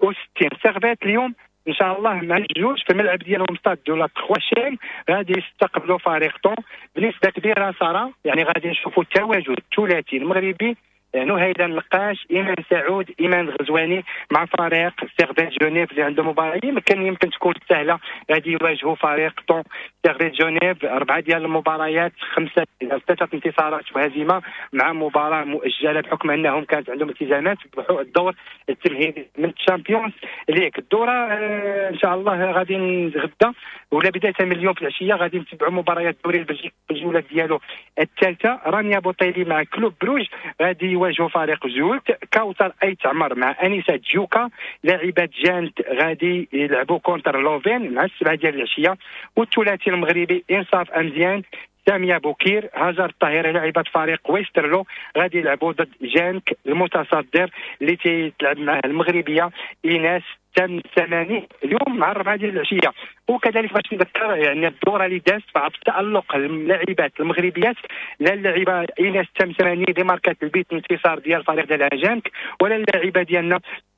وستين. سيرفيت اليوم ان شاء الله مع الجوج في الملعب ديالهم ستاد دو لا تخواشيم غادي يستقبلوا فريق طون بنسبه كبيره صراحه. يعني غادي نشوفوا التواجد الثلاثي المغربي نهيدا النقاش، ايمان سعود، ايمان الغزواني مع فريق سيرفيت جونيف اللي عنده مباراه يمكن يمكن تكون سهله. غادي يواجهوا فريق طون سيرفيت جونيف اربعه ديال المباريات، خمسه ثلاثه انتصارات وهزيمه مع مباراه مؤجله بحكم انهم كانت عندهم التزامات الدور التمهيدي من الشامبيونز ليغ. الدوره آه ان شاء الله غادي نغدا ولا بدايه من اليوم في العشيه غادي نتبعوا مباريات الدوري البلجيكي في الجوله ديالو الثالثه. رانيا بوطيلي مع كلوب بروج غادي يواجهوا فريق زولت. كوثر اي تعمر مع انسه جوكا. لاعبات جانت غادي يلعبوا كونتر لوفين مع السبعه ديال العشيه. والثلاثي المغربي انصاف امزيان ساميه بوكير هاجر الطاهره لاعبات فريق ويسترلو غادي يلعبوا ضد جانك المتصدر اللي تلعب مع المغربيه ايناس تم ثمانين اليوم مع الربعه ديال العشيه. وكذلك باش نذكر يعني الدوره اللي دازت بعد تالق اللاعبات المغربيات، لا اللاعبه ايناس تم ثمانين اللي ماركات البيت انتصار ديال الفريق ديال جانك، ولا اللاعبه ديالنا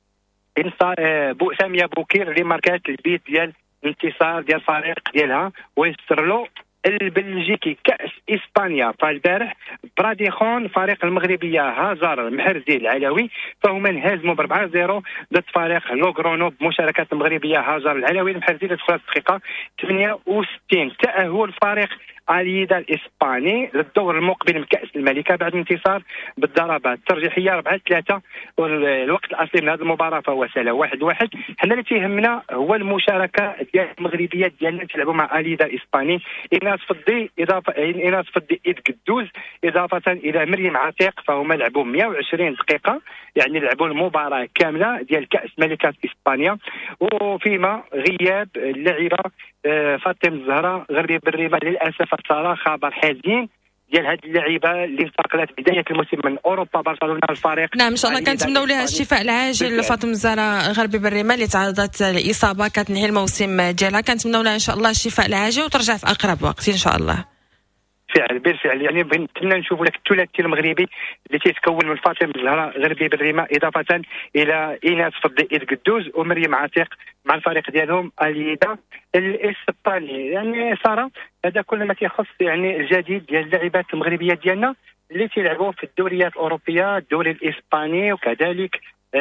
بو ساميه بوكير اللي ماركات البيت ديال انتصار ديال الفريق ديالها ويسترلو البلجيكي. كأس إسبانيا فالبارح براديخون فريق المغربية هازار المحرزي العلوي فهما انهزموا ب أربعة صفر ضد فريق لوغرونو بمشاركة المغربية هازار العلوي المحرزي اللي دخلت الدقيقة ثمانية وستين. تأهل فريق اليدا الإسباني للدور المقبل من كأس الملكة بعد انتصار بالضربات الترجيحية أربعة ثلاثة. والوقت الأصلي من هذه المباراة فهو سلا واحد واحد. حنا اللي تيهمنا هو المشاركة ديال المغربيات ديالنا تلعبوا مع اليدا الإسباني. إيناس فضي إضافة إيناس فضي إيد قدوز إضافة إلى مريم عتيق فهما لعبوا مئة وعشرين دقيقة، يعني لعبوا المباراة كاملة ديال كأس ملكة إسبانيا. وفيما غياب اللاعبة فاطمه الزهراء غربي بالريمه للاسف صار خبر حزين ديال هذه اللاعبه اللي انتقلت بدايه الموسم من اوروبا برشلونه الفريق. نعم ان شاء الله كنتمنوا لها الشفاء العاجل لفاطمه الزهراء غربي بالريمه اللي تعرضت لاصابه كتنهي الموسم ديالها. كنتمناو لها ان شاء الله الشفاء العاجل وترجع في اقرب وقت ان شاء الله. بالفعل بالفعل يعني بنتمنى نشوفوا لك الثلاثي المغربي اللي تيتكون من فاطمه الزهراء غربي بالريمه اضافه الى ايناس فضي ايد قدوز ومريم عتيق مع الفريق ديالهم اليدا الاسباني. يعني ساره هذا كل ما تيخص يعني الجديد ديال اللاعبات المغربيات ديالنا اللي تيلعبوا في الدوريات الاوروبيه، الدوري الاسباني وكذلك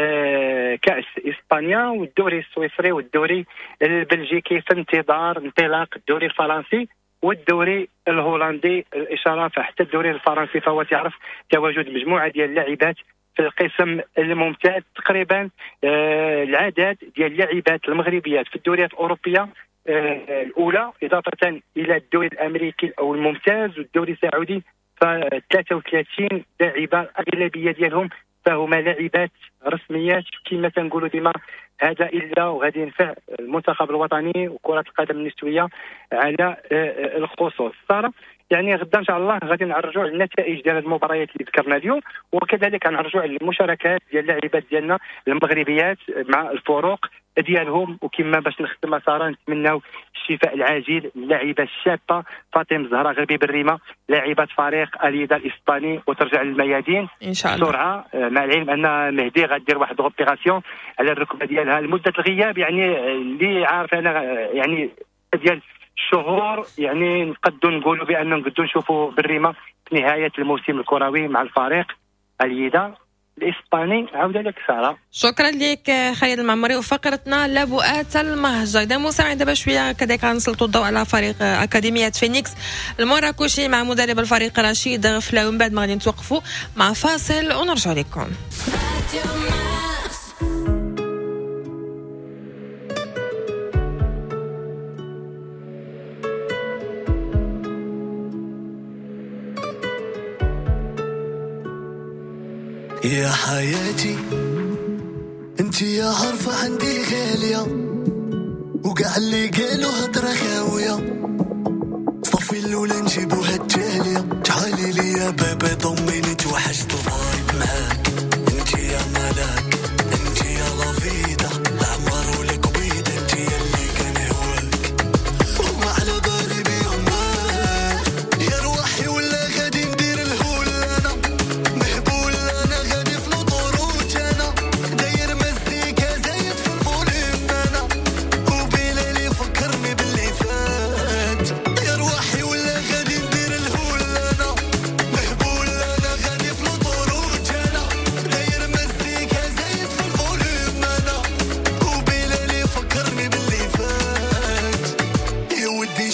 آه كأس إسبانيا والدوري السويسري والدوري البلجيكي في انتظار انطلاق الدوري الفرنسي والدوري الهولندي. الإشارة فحتى الدوري الفرنسي فهو تعرف تواجد مجموعة ديال اللاعبات في القسم الممتاز. تقريبا آه العدد ديال اللاعبات المغربيات في الدوريات الأوروبية آه الأولى إضافة إلى الدوري الأمريكي أو الممتاز والدوري السعودي ف ثلاثة وثلاثين لاعبة الأغلبية ديالهم فهما لاعبات رسميات كما تنقولوا ديما. هذا الا وغادي ينفع المنتخب الوطني وكرة القدم النسوية على الخصوص. صار يعني غدا ان شاء الله غادي نعرجوا على النتائج ديال المباريات اللي ذكرنا اليوم وكذلك غنعرجوا على المشاركات ديال اللاعبات ديالنا المغربيات مع الفروق ديالهم. وكما باش نختم ساره نتمناو الشفاء العاجل للاعبه الشابه فاطمه الزهراء غربي بالريمه لاعبه فريق اليدا الاسباني وترجع للميادين ان شاء الله بسرعه، مع العلم ان مهدي غادير واحد اوبيراسيون على الركبه ديالها لمده الغياب يعني اللي عارف انا يعني ديال شهور. يعني نقدروا نقولوا بان نقدروا نشوفوا بالريمه في نهايه الموسم الكروي مع الفريق اليدا الاسباني. عوده لك ساره. شكرا لك خالد المعمري. وفقرتنا لبؤات المهجر. اذا مستمعين دابا شويه كذلك غنسلطوا الضوء على فريق اكاديميه فينيكس المراكشي مع مدرب الفريق رشيد غفله. ومن بعد ما غادي نتوقفوا مع فاصل ونرجع لكم. يا حياتي انت يا عارفة عندي غالية وقع اللي قالوا هضرة خاوية صفي الأولى نجيبوها التالية. تعالي لي يا بابا ضميني توحشت الفايب معاك انت يا ملاك انت يا لافيدا العمر ولك بيض انت اللي كان هواك وما على بالي بيهم يا روحي ولا غادي ندير الهول انا مهبول انا غادي في الطروج انا داير مزيكا زايد في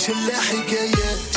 يوديش إلا حكايات.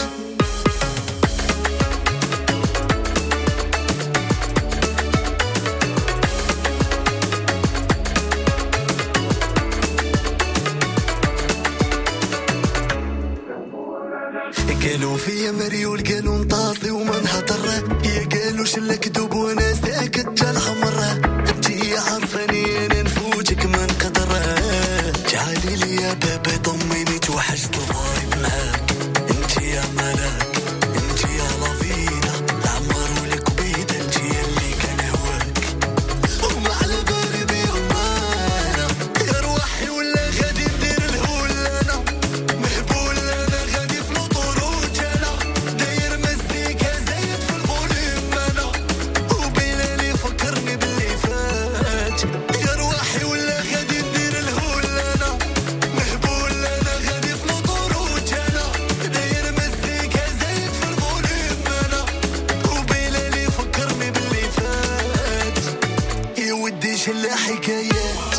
قالوا فيا مريول قالوا نطاطي وما نهضر، يا قالوا شلا كذوب وانا ساكت جال حمرة. انتي عارفاني انا نفوتك ما نقدر، تعالي لي يا بابا طميني توحشت الفايب معاك. انتي يا ملاك انتي يا لافينا العمر ولك بيد، انتي اللي كان هواك وما على بالي بيهم انا. يا روحي ولا غادي ندير الهول انا مهبول، انا غادي في الوطور وجانا داير مزيكا زايد في الفوليوم انا، وبلالي فكرني باللي فات. يا روحي ولا غادي ندير الهول انا مهبول، انا غادي في الوطور وجانا داير مزيكا زايد في الفوليوم انا، وبلالي فكرني باللي فات. يا ودي شلا حكايات.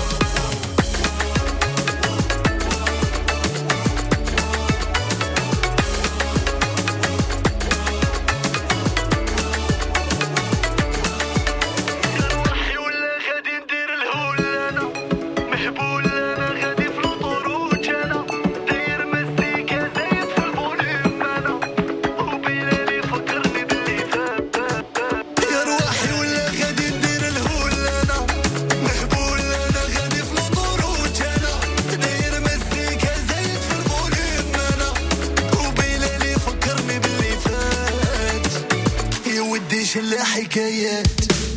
روحي ولا غادي ندير الهول انا مهبول، انا غادي في الوطور وجانا داير مزيكا زايد في الفوليوم انا، وبلالي فكرني باللي فات. يا روحي ولا غادي ندير الهول انا مهبول، انا غادي في الوطور وجانا داير مزيكا زايد في الفوليوم انا، وبلالي فكرني باللي فات. يا ودي شلا حكايات.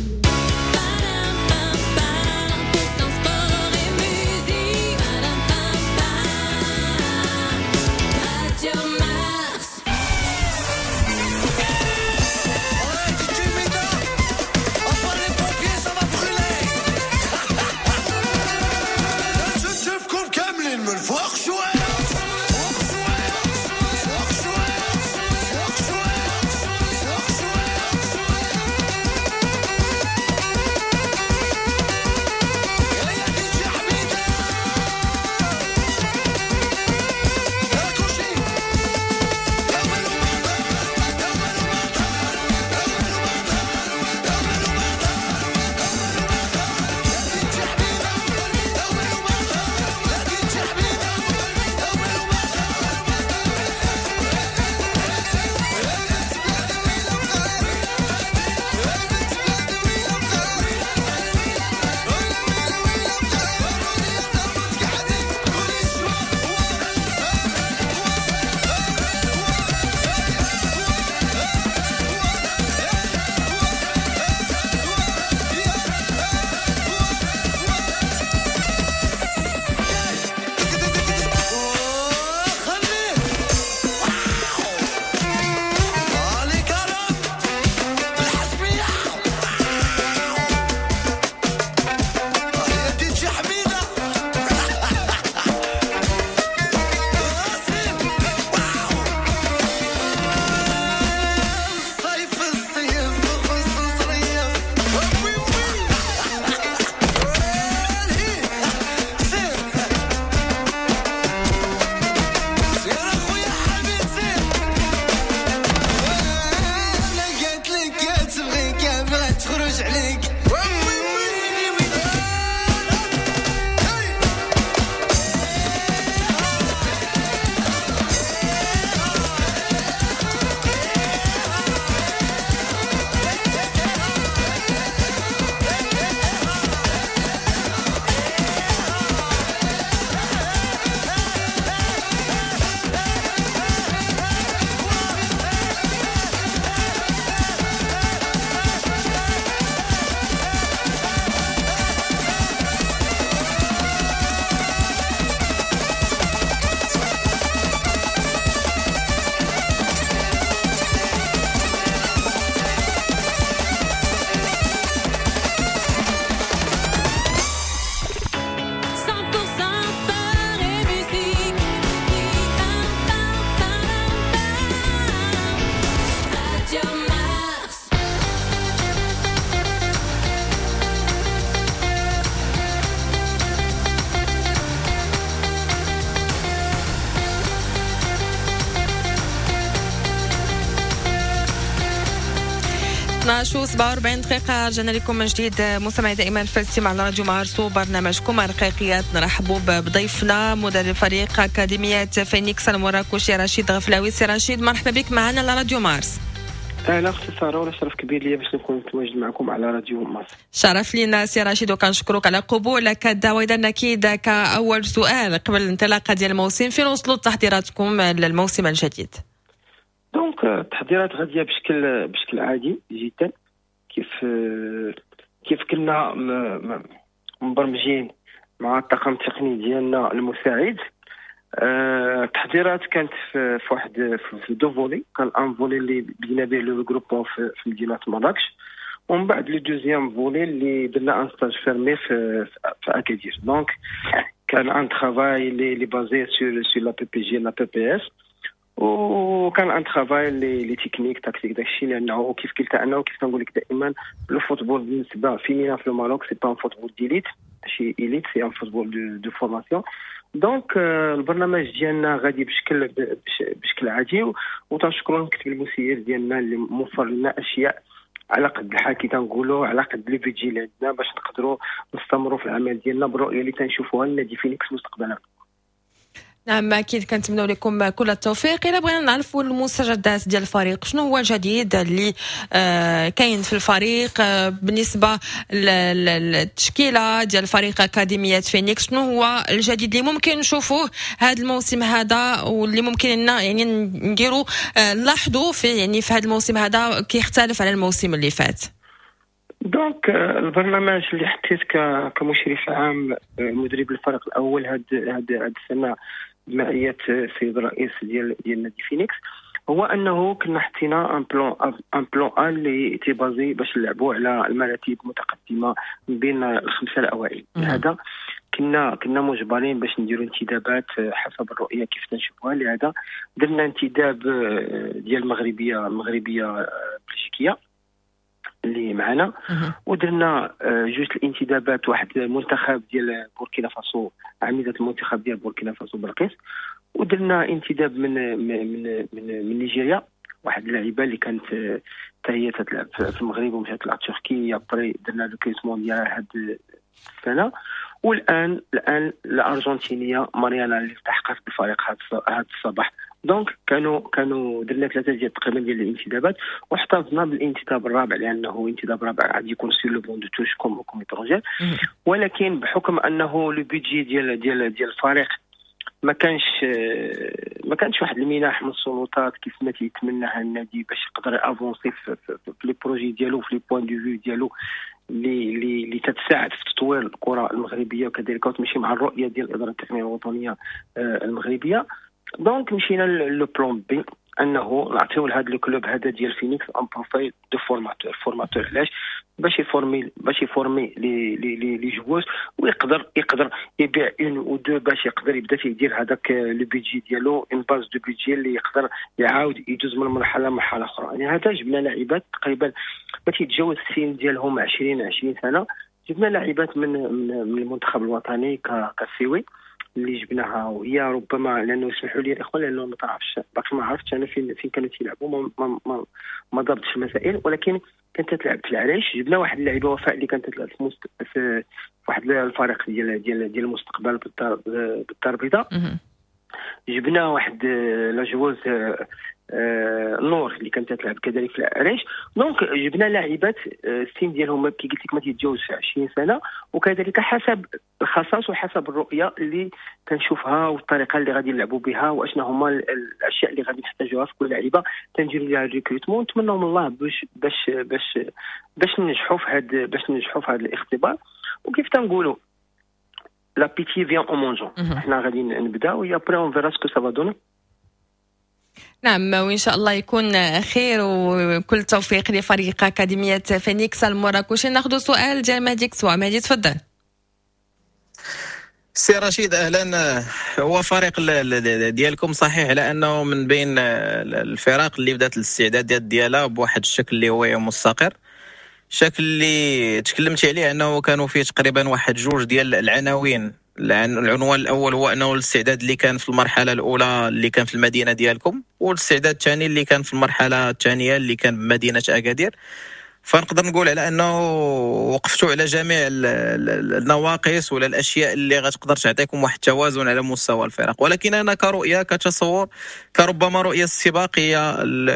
نشوفكم كاملين من فوق شوية فوق شوية فوق شوية فوق شوية فوق شوية. اثناش وسبعة وأربعين دقيقة رجعنا لكم من جديد مستمعي دائما في الاستماع على راديو مارسو برنامجكم رقيقيات. نرحبوا بضيفنا مدرب فريق أكاديمية فينيكس المراكشي رشيد غفلاوي. سي رشيد مرحبا بك معنا على راديو مارس. اهلا اختي ساره، ولا شرف كبير لي باش نكون متواجد معكم على راديو مارس. شرف لينا سي رشيد وكنشكرك على قبولك الدعوه. اذا اكيد كاول سؤال قبل الانطلاقه ديال الموسم، فين وصلوا تحضيراتكم للموسم الجديد؟ دونك التحضيرات غاديه بشكل بشكل عادي جدا، كيف كيف كنا مبرمجين مع الطاقم التقني ديالنا المساعد. التحضيرات كانت في واحد في دو فولي. كان ان فولي اللي بدينا به لو جروب في مدينه مراكش، ومن بعد لو دوزيام فولي اللي درنا ان ستاج فيرمي في في اكادير. دونك كان ان ترافاي اللي اللي بازي سور سور لا بي بي جي لا بي بي اس، وكان ان ترافاي اللي لي تكنيك تاكتيك داكشي. لانه كيف قلت انا وكيف كنقول لك دائما، لو فوتبول بالنسبه فينا في الماروك سي با ان فوتبول ديليت، ماشي ايليت، سي ان فوتبول دو دو فورماسيون. دونك البرنامج ديالنا غادي بشكل بشكل عادي، وتنشكروا المكتب المسير ديالنا اللي موفر لنا اشياء على قد الحال كي تنقولوا، على قد لي بيدجي اللي عندنا باش نقدروا نستمروا في العمل ديالنا بالرؤيه اللي تنشوفوها لنادي فينيكس مستقبلا. نعم اكيد كنتمنوا لكم كل التوفيق. الا بغينا نعرفوا المستجدات ديال الفريق، شنو هو الجديد اللي آه كاين في الفريق آه بالنسبه للتشكيله ديال فريق اكاديميه فينيكس؟ شنو هو الجديد اللي ممكن نشوفوه هذا الموسم هذا، واللي ممكن لنا يعني نديروا آه نلاحظوا في يعني في هذا الموسم هذا كيختلف على الموسم اللي فات؟ دونك البرنامج اللي حطيت كمشرف عام مدرب الفريق الاول هاد هاد هاد السنه بمعيه السيد الرئيس ديال ديال نادي فينيكس، هو انه كنا حطينا ان بلون ان بلون ا اللي تيبازي باش نلعبوا على المراتب متقدمه من بين الخمسه الاوائل. لهذا كنا كنا مجبرين باش نديروا انتدابات حسب الرؤيه كيف تنشوفوها. لهذا درنا انتداب ديال المغربيه المغربيه بلجيكيه اللي معنا، ودرنا جوج الانتدابات، واحد المنتخب ديال بوركينا فاسو، عميدة المنتخب ديال بوركينا فاسو بلقيس، ودرنا انتداب من من من, من نيجيريا، واحد اللاعبه اللي كانت حتى هي تلعب في المغرب ومشات تلعب تركيا. بري درنا لو كيسمون ديالها هاد السنه. والان الان الارجنتينيه ماريانا اللي التحقت بالفريق هذا الصباح. دونك كانوا كانوا درنا ثلاثه ديال تقريبا ديال الانتدابات، واحتفظنا بالانتداب الرابع لانه انتداب رابع غادي يكون سير لو بون دو توش كوم كوم ايترونجير. ولكن بحكم انه لو بيدجي ديال ديال ديال الفريق ما كانش ما كانش واحد المناح من السلطات كيف ما تيتمناها النادي باش يقدر افونسي في, في, في لي بروجي ديالو، في لي بوين دو فيو ديالو اللي اللي اللي تتساعد في تطوير الكره المغربيه، وكذلك تمشي مع الرؤيه ديال الاداره التقنيه الوطنيه المغربيه. دونك مشينا لو بلون بي، انه نعطيو لهذا الكلوب هذا ديال فينيكس ان بروفايل دو فورماتور. فورماتور علاش؟ باش يفورمي باش يفورمي لي لي لي جووز، ويقدر يقدر يبيع اون او دو باش يقدر يبدا تيدير هذاك لو بيدجي ديالو، ان باز دو بيدجي اللي يقدر يعاود يدوز من مرحله لمرحله اخرى. يعني هذا جبنا لاعبات تقريبا ما تيتجاوز السن ديالهم عشرين عشرين سنه. جبنا لاعبات من من المنتخب الوطني كسيوي اللي جبناها، وهي ربما لانه يسمحوا لي الاخوان لانه ما تعرفش باقي ما عرفتش انا فين فين كانوا تيلعبوا، ما ما ما ضبطش المسائل، ولكن كانت تلعب في العريش. جبنا واحد اللاعبه وفاء اللي كانت تلعب في, مست... في واحد الفريق ديال ديال ديال المستقبل بالدار بالدار البيضاء. جبنا واحد لا جوز آه نور اللي كانت تلعب كذلك في العريش. دونك جبنا لاعبات السن ديالهم كي قلت لك ما تيتجاوز عشرين سنه، وكذلك حسب الخصائص وحسب الرؤيه اللي كنشوفها والطريقه اللي غادي نلعبوا بها، واشنا هما الاشياء اللي غادي نحتاجوها في كل لعيبه تنديروا لها الريكروتمون. نتمنوا من الله باش باش باش باش ننجحوا في هذا باش ننجحوا في هذا الاختبار. وكيف تنقولوا لا بيتي فيان او مونجون، احنا غادي نبداو ويا بري اون فيرا سكو سا فا دوني. نعم، وإن شاء الله يكون خير وكل التوفيق لفريق أكاديمية فينيكس المراكشي. ناخذ سؤال ديال مهدي كسوع. مهدي تفضل. سي رشيد اهلا. هو فريق ديالكم صحيح على انه من بين الفرق اللي بدات الاستعدادات ديالها بواحد الشكل اللي هو مستقر، شكل اللي تكلمت عليه انه كانوا فيه تقريبا واحد جوج ديال العناوين. العنوان الاول هو انه الاستعداد اللي كان في المرحله الاولى اللي كان في المدينه ديالكم، والاستعداد الثاني اللي كان في المرحله الثانيه اللي كان بمدينه اكادير. فنقدر نقول على انه وقفتوا على جميع النواقص ولا الاشياء اللي غتقدر تعطيكم واحد التوازن على مستوى الفرق. ولكن انا كرؤيه كتصور كربما رؤيه استباقيه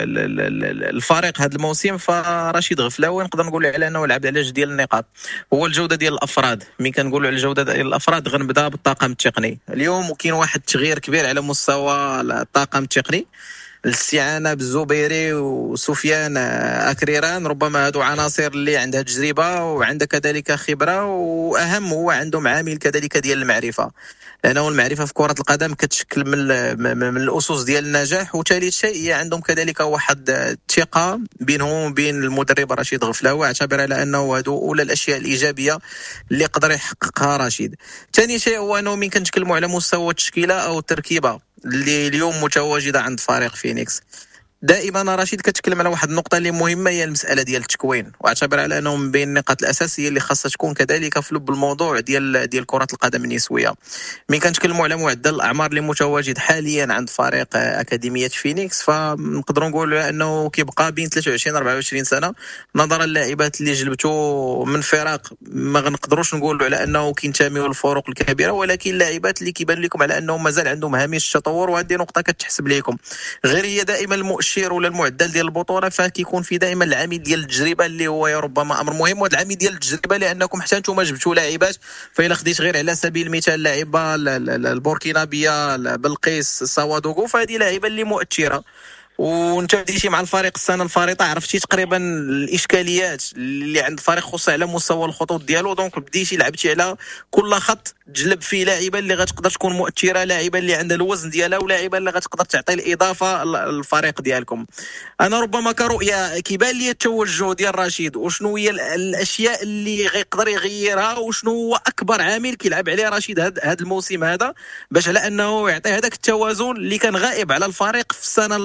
الفريق هذا الموسم، فرشيد غفلاوي نقدر نقول على انه لعب على جوج ديال النقاط، هو الجوده ديال الافراد. ملي كنقولوا على الجوده ديال الافراد غنبدا بالطاقم التقني. اليوم وكاين واحد التغيير كبير على مستوى الطاقم التقني، الاستعانه بالزبيري وسفيان اكريران، ربما هادو عناصر اللي عندها تجربه وعندها كذلك خبره، واهم هو عندهم عامل كذلك ديال المعرفه، لانه المعرفه في كره القدم كتشكل من من الاسس ديال النجاح. وثالث شيء هي عندهم كذلك واحد الثقه بينهم وبين المدرب رشيد غفلاوي، اعتبر على انه هادو اولى الاشياء الايجابيه اللي قدر يحققها رشيد. ثاني شيء هو انه ملي كنتكلموا على مستوى التشكيله او التركيبه اللي اليوم متواجده عند فريق فينيكس، دائما رشيد كتكلم على واحد النقطه اللي مهمه، هي المساله ديال التكوين، واعتبر على انه من بين النقاط الاساسيه اللي خاصها تكون كذلك في لب الموضوع ديال ديال كره القدم النسويه. ملي كنتكلموا على معدل الاعمار اللي متواجد حاليا عند فريق اكاديميه فينيكس، فنقدروا نقولوا انه كيبقى بين ثلاثة وعشرين أربعة وعشرين سنه، نظرا للاعبات اللي جلبتوا من فرق ما غنقدروش نقولوا على انه كينتميوا للفروق الكبيره، ولكن لاعبات اللي كيبان لكم على انهم مازال عندهم هامش التطور، وهذه نقطه كتحسب لكم. غير هي دائما المؤشر ولا المعدل ديال البطوله، فكيكون في دائما العامل ديال التجربه اللي هو ربما امر مهم. وهذا العامل ديال التجربه لانكم حتى نتوما جبتوا لاعبات، فإلا خديت غير على سبيل المثال لاعبه البوركينابيه بلقيس سوادوغو، فهذه لاعبه اللي مؤثره. وانت بديتي مع الفريق السنه الفارطه، عرفتي تقريبا الاشكاليات اللي عند الفريق خصوصا على مستوى الخطوط ديالو، دونك بديتي لعبتي على كل خط تجلب فيه لاعبه اللي غتقدر تكون مؤثره، لاعبه اللي عندها الوزن ديالها، ولاعبه اللي غتقدر تعطي الاضافه للفريق ديالكم. انا ربما كرؤيه كيبان لي التوجه ديال رشيد وشنو هي الاشياء اللي غيقدر يغيرها، وشنو هو اكبر عامل كيلعب عليه رشيد هذا الموسم هذا، باش على انه يعطي هذاك التوازن اللي كان غائب على الفريق في السنه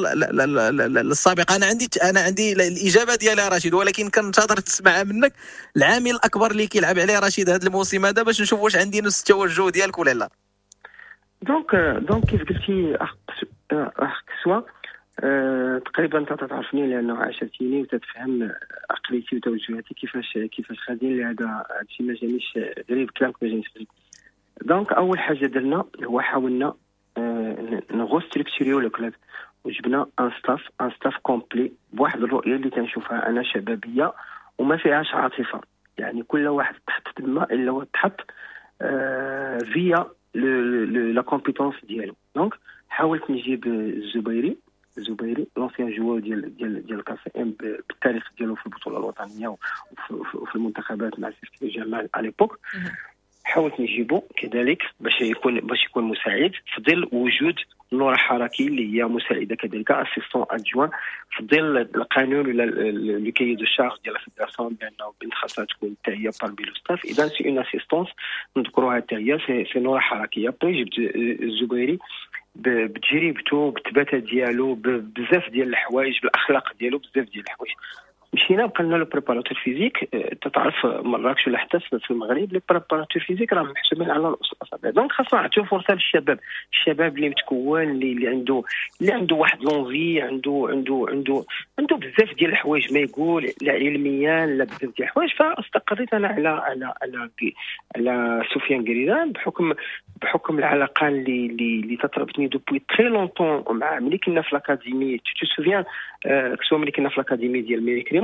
السابقه. انا عندي انا عندي الاجابه ديالها رشيد، ولكن كنتظر تسمع منك العامل الاكبر اللي كيلعب عليه رشيد هذا الموسم هذا، باش نشوف واش عندي نفس التوجه ديالك ولا لا. دونك دونك كيف قلتي اخ سوا أه تقريبا انت تعرفني لانه عاشرتيني وتتفهم عقليتي وتوجهاتي كيفاش كيفاش غاديين لهذا الشيء. ما جانيش غريب كلامك، ما جانيش غريب. دونك اول حاجه درنا هو حاولنا أه نغوستركتوريو لو كلوب، وجبنا ان ستاف ان ستاف كومبلي بواحد الرؤيه اللي كنشوفها انا شبابيه وما فيهاش عاطفه، يعني كل واحد تحت تما الا هو تحط أه فيا لا كومبيتونس ديالو. دونك حاولت نجيب الزبيري الزبيري لونسيان جوار ديال ديال ديال كاس ام بالتاريخ ديالو في البطوله الوطنيه وفي المنتخبات مع سيف جمال على ليبوك. حاولت نجيبه كذلك باش يكون باش يكون مساعد في ظل وجود نورا حركي اللي هي مساعده كذلك اسيستون ادجوان في ظل القانون ولا لو كاي دو شارج ديال الفيدراسيون بانه بنت خاصها تكون حتى هي بارمي لو ستاف. اذا سي اون اسيستونس نذكروها حتى هي سي سي نورا حركيه. بي جبت الزبيري بتجربته بالثبات ديالو بزاف ديال الحوايج بالاخلاق ديالو بزاف ديال الحوايج. مشينا بقى لنا لو بريباراتور فيزيك. تعرف مراكش ولا حتى في المغرب لي بريباراتور فيزيك راه محسوبين على الاصابع. دونك خاصنا نعطيو فرصه للشباب الشباب اللي متكون اللي, اللي عنده اللي عنده واحد لونفي عنده عنده عنده عنده بزاف ديال الحوايج ما يقول لا علميا لا بزاف ديال الحوايج. فاستقريت انا على على على على سفيان غريران بحكم بحكم العلاقه اللي اللي, اللي تطربتني دوبوي تري لونطون مع ملي كنا في الاكاديمي. تو سوفيان كسوا ملي كنا في الاكاديمي ديال ميريك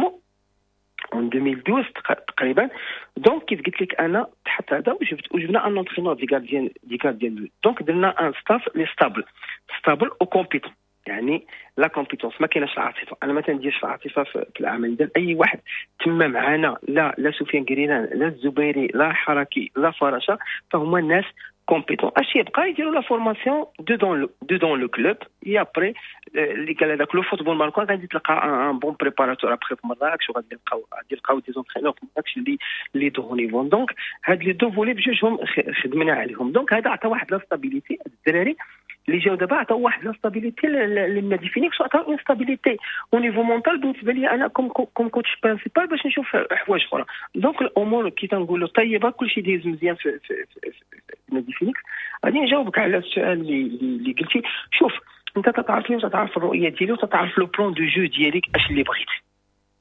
en deux mille douze تقريبا. دونك كيف قلت لك انا تحت هذا وجبت وجبنا ان انترينور دي غارديان دي غارديان. دونك درنا ان ستاف لي ستابل ستابل او كومبيتون، يعني لا كومبيتونس ما كايناش العاطفه. انا ما تنديرش العاطفه في العمل ديال اي واحد تما معانا، لا لا سفيان غريران لا الزبيري لا حركي لا فرشه، فهما الناس كومبيتون. اش يبقى يديروا لا فورماسيون دو دون دو دون لو كلوب. اي ابري اللي قال هذاك لو فوتبول ماركون غادي تلقى ان بون بريباراتور ابري في مراكش، وغادي يلقاو غادي يلقاو دي زونترينور في مراكش اللي اللي دو نيفو. دونك هاد لي دو فولي بجوجهم خدمنا عليهم. دونك هذا عطى واحد لا ستابيليتي. الدراري اللي جاو دابا عطاو واحد لا ستابيليتي للنادي فينيكس، وعطاو اون ستابيليتي او نيفو مونطال بالنسبه لي انا كوم كوم كوتش برينسيبال باش نشوف حوايج اخرى. دونك الامور كي تنقولوا طيبه كلشي دايز مزيان في, في, في, في نادي فينيكس. غادي نجاوبك على السؤال اللي اللي قلتي. شوف انت تتعرفني وتتعرف الرؤيه ديالي وتتعرف لو بلان دو جو ديالك اش اللي بغيت.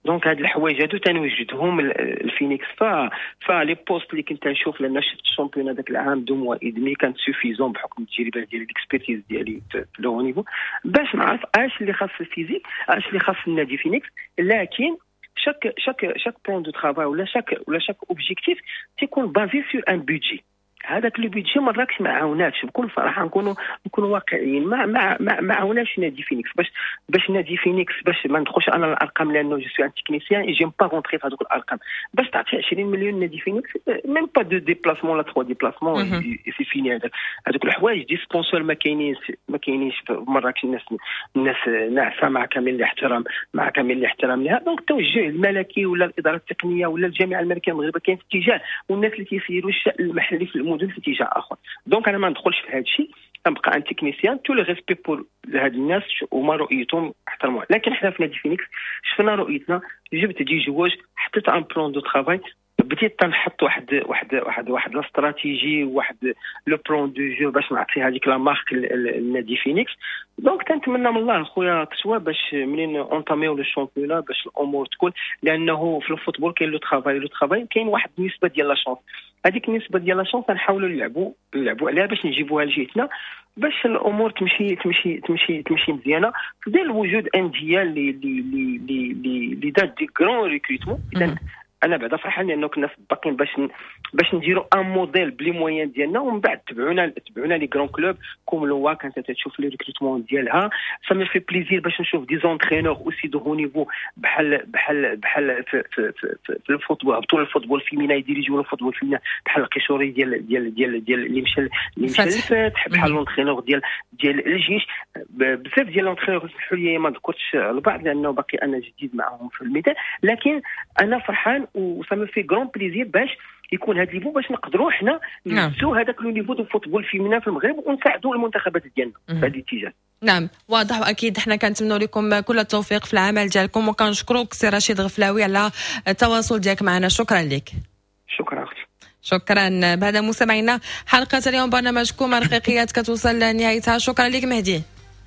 دونك هاد الحوايج هادو تنوجدهم الفينيكس. ف فلي بوست اللي كنت نشوف لان شفت الشامبيون داك العام دو موا ايدمي كانت سوفيزون بحكم التجربه ديالي الاكسبيرتيز ديالي في لو نيفو باش نعرف اش اللي خاص الفيزيك اش اللي خاص النادي فينيكس. لكن chaque chaque chaque plan de travail ولا chaque ولا chaque objectif تيكون basé sur un budget. هذاك لو بيدجي ما راكش ما عاوناكش بكل صراحه نكونوا نكونوا واقعيين. ما ما ما, ما عاوناش نادي فينيكس باش باش نادي فينيكس باش ما ندخلش انا الارقام لانه جو سوي ان تكنيسيان جيم با رونتري في هذوك الارقام باش تعطي عشرين مليون نادي فينيكس ميم با دو ديبلاسمون ولا تخوا ديبلاسمون سي فيني. هذاك هذوك الحوايج دي سبونسور ما كاينينش ما كاينينش في مراكش. الناس الناس ناعسه مع كامل الاحترام مع كامل الاحترام لها. دونك التوجه الملكي ولا الاداره التقنيه ولا الجامعه الملكيه المغربيه كاين في اتجاه والناس اللي تيسيروا الشأن المحلي في المدن في اتجاه اخر. دونك انا ما ندخلش في هذا الشيء نبقى ان تكنيسيان تو لو ريسبي بور هاد الناس وما رؤيتهم احترموها. لكن حنا في نادي فينيكس شفنا رؤيتنا جبت دي جواج حطيت ان بلان دو ترافاي بديت تنحط واحد واحد واحد واحد الاستراتيجي واحد لو بلان دو جو باش نعطي هذيك لا مارك النادي فينيكس. دونك تنتمنى من الله خويا كسوا باش منين اونطاميو لو شامبيونا باش الامور تكون لانه في الفوتبول كاين لو ترافاي لو ترافاي كاين واحد النسبه ديال لا شونس. هذيك النسبه ديال لا شونس نحاولوا نلعبوا نلعبوا عليها باش نجيبوها لجهتنا باش الامور تمشي تمشي تمشي تمشي مزيانه في ظل وجود انديه اللي اللي اللي اللي دات دي كرون ريكروتمون. اذا انا بعدا فرحان لانه كنا باقيين باش باش نديروا ان موديل بلي موين ديالنا ومن بعد تبعونا تبعونا لي كرون كلوب كوم لوا كانت تشوف لي ريكروتمون ديالها. سا مي في بليزير باش نشوف دي زونترينور اوسي دو هو نيفو بحال بحال بحال في في في, في الفوتبول بطول الفوتبول فيمينا يديريجيو الفوتبول فيمينا بحال القشوري ديال ديال ديال ديال اللي مشى اللي مشى الفتح بحال لونترينور ديال ديال الجيش. بزاف ديال لونترينور الحاليه ما ذكرتش البعض لانه باقي انا جديد معهم في الميدان. لكن انا فرحان وسا في غران بليزير باش يكون هذا الليفو باش نقدروا حنا نمسوا هذاك لو نيفو دو فوتبول فيمينا في المغرب ونساعدوا المنتخبات ديالنا في هذا الاتجاه. نعم واضح واكيد حنا كنتمنوا لكم كل التوفيق في العمل ديالكم وكنشكروك سي رشيد غفلاوي على التواصل ديالك معنا. شكرا لك. شكرا اختي. شكرا. بهذا مستمعينا حلقه اليوم برنامجكم الحقيقيات كتوصل لنهايتها. شكرا لك مهدي.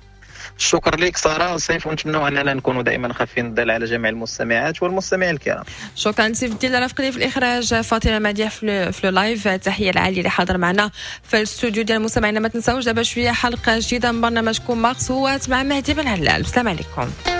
شكرا لك ساره سيف ونتمنوا اننا نكونوا دائما خافين الظل على جميع المستمعات والمستمعين الكرام. شكرا سيف الدين رافقني في الاخراج فاطمه مديح في في اللايف. تحيه العالي اللي حاضر معنا في الاستوديو ديال المستمعين. ما تنساوش دابا شويه حلقه جديده من برنامجكم مارس هو مع مهدي بن هلال. السلام عليكم.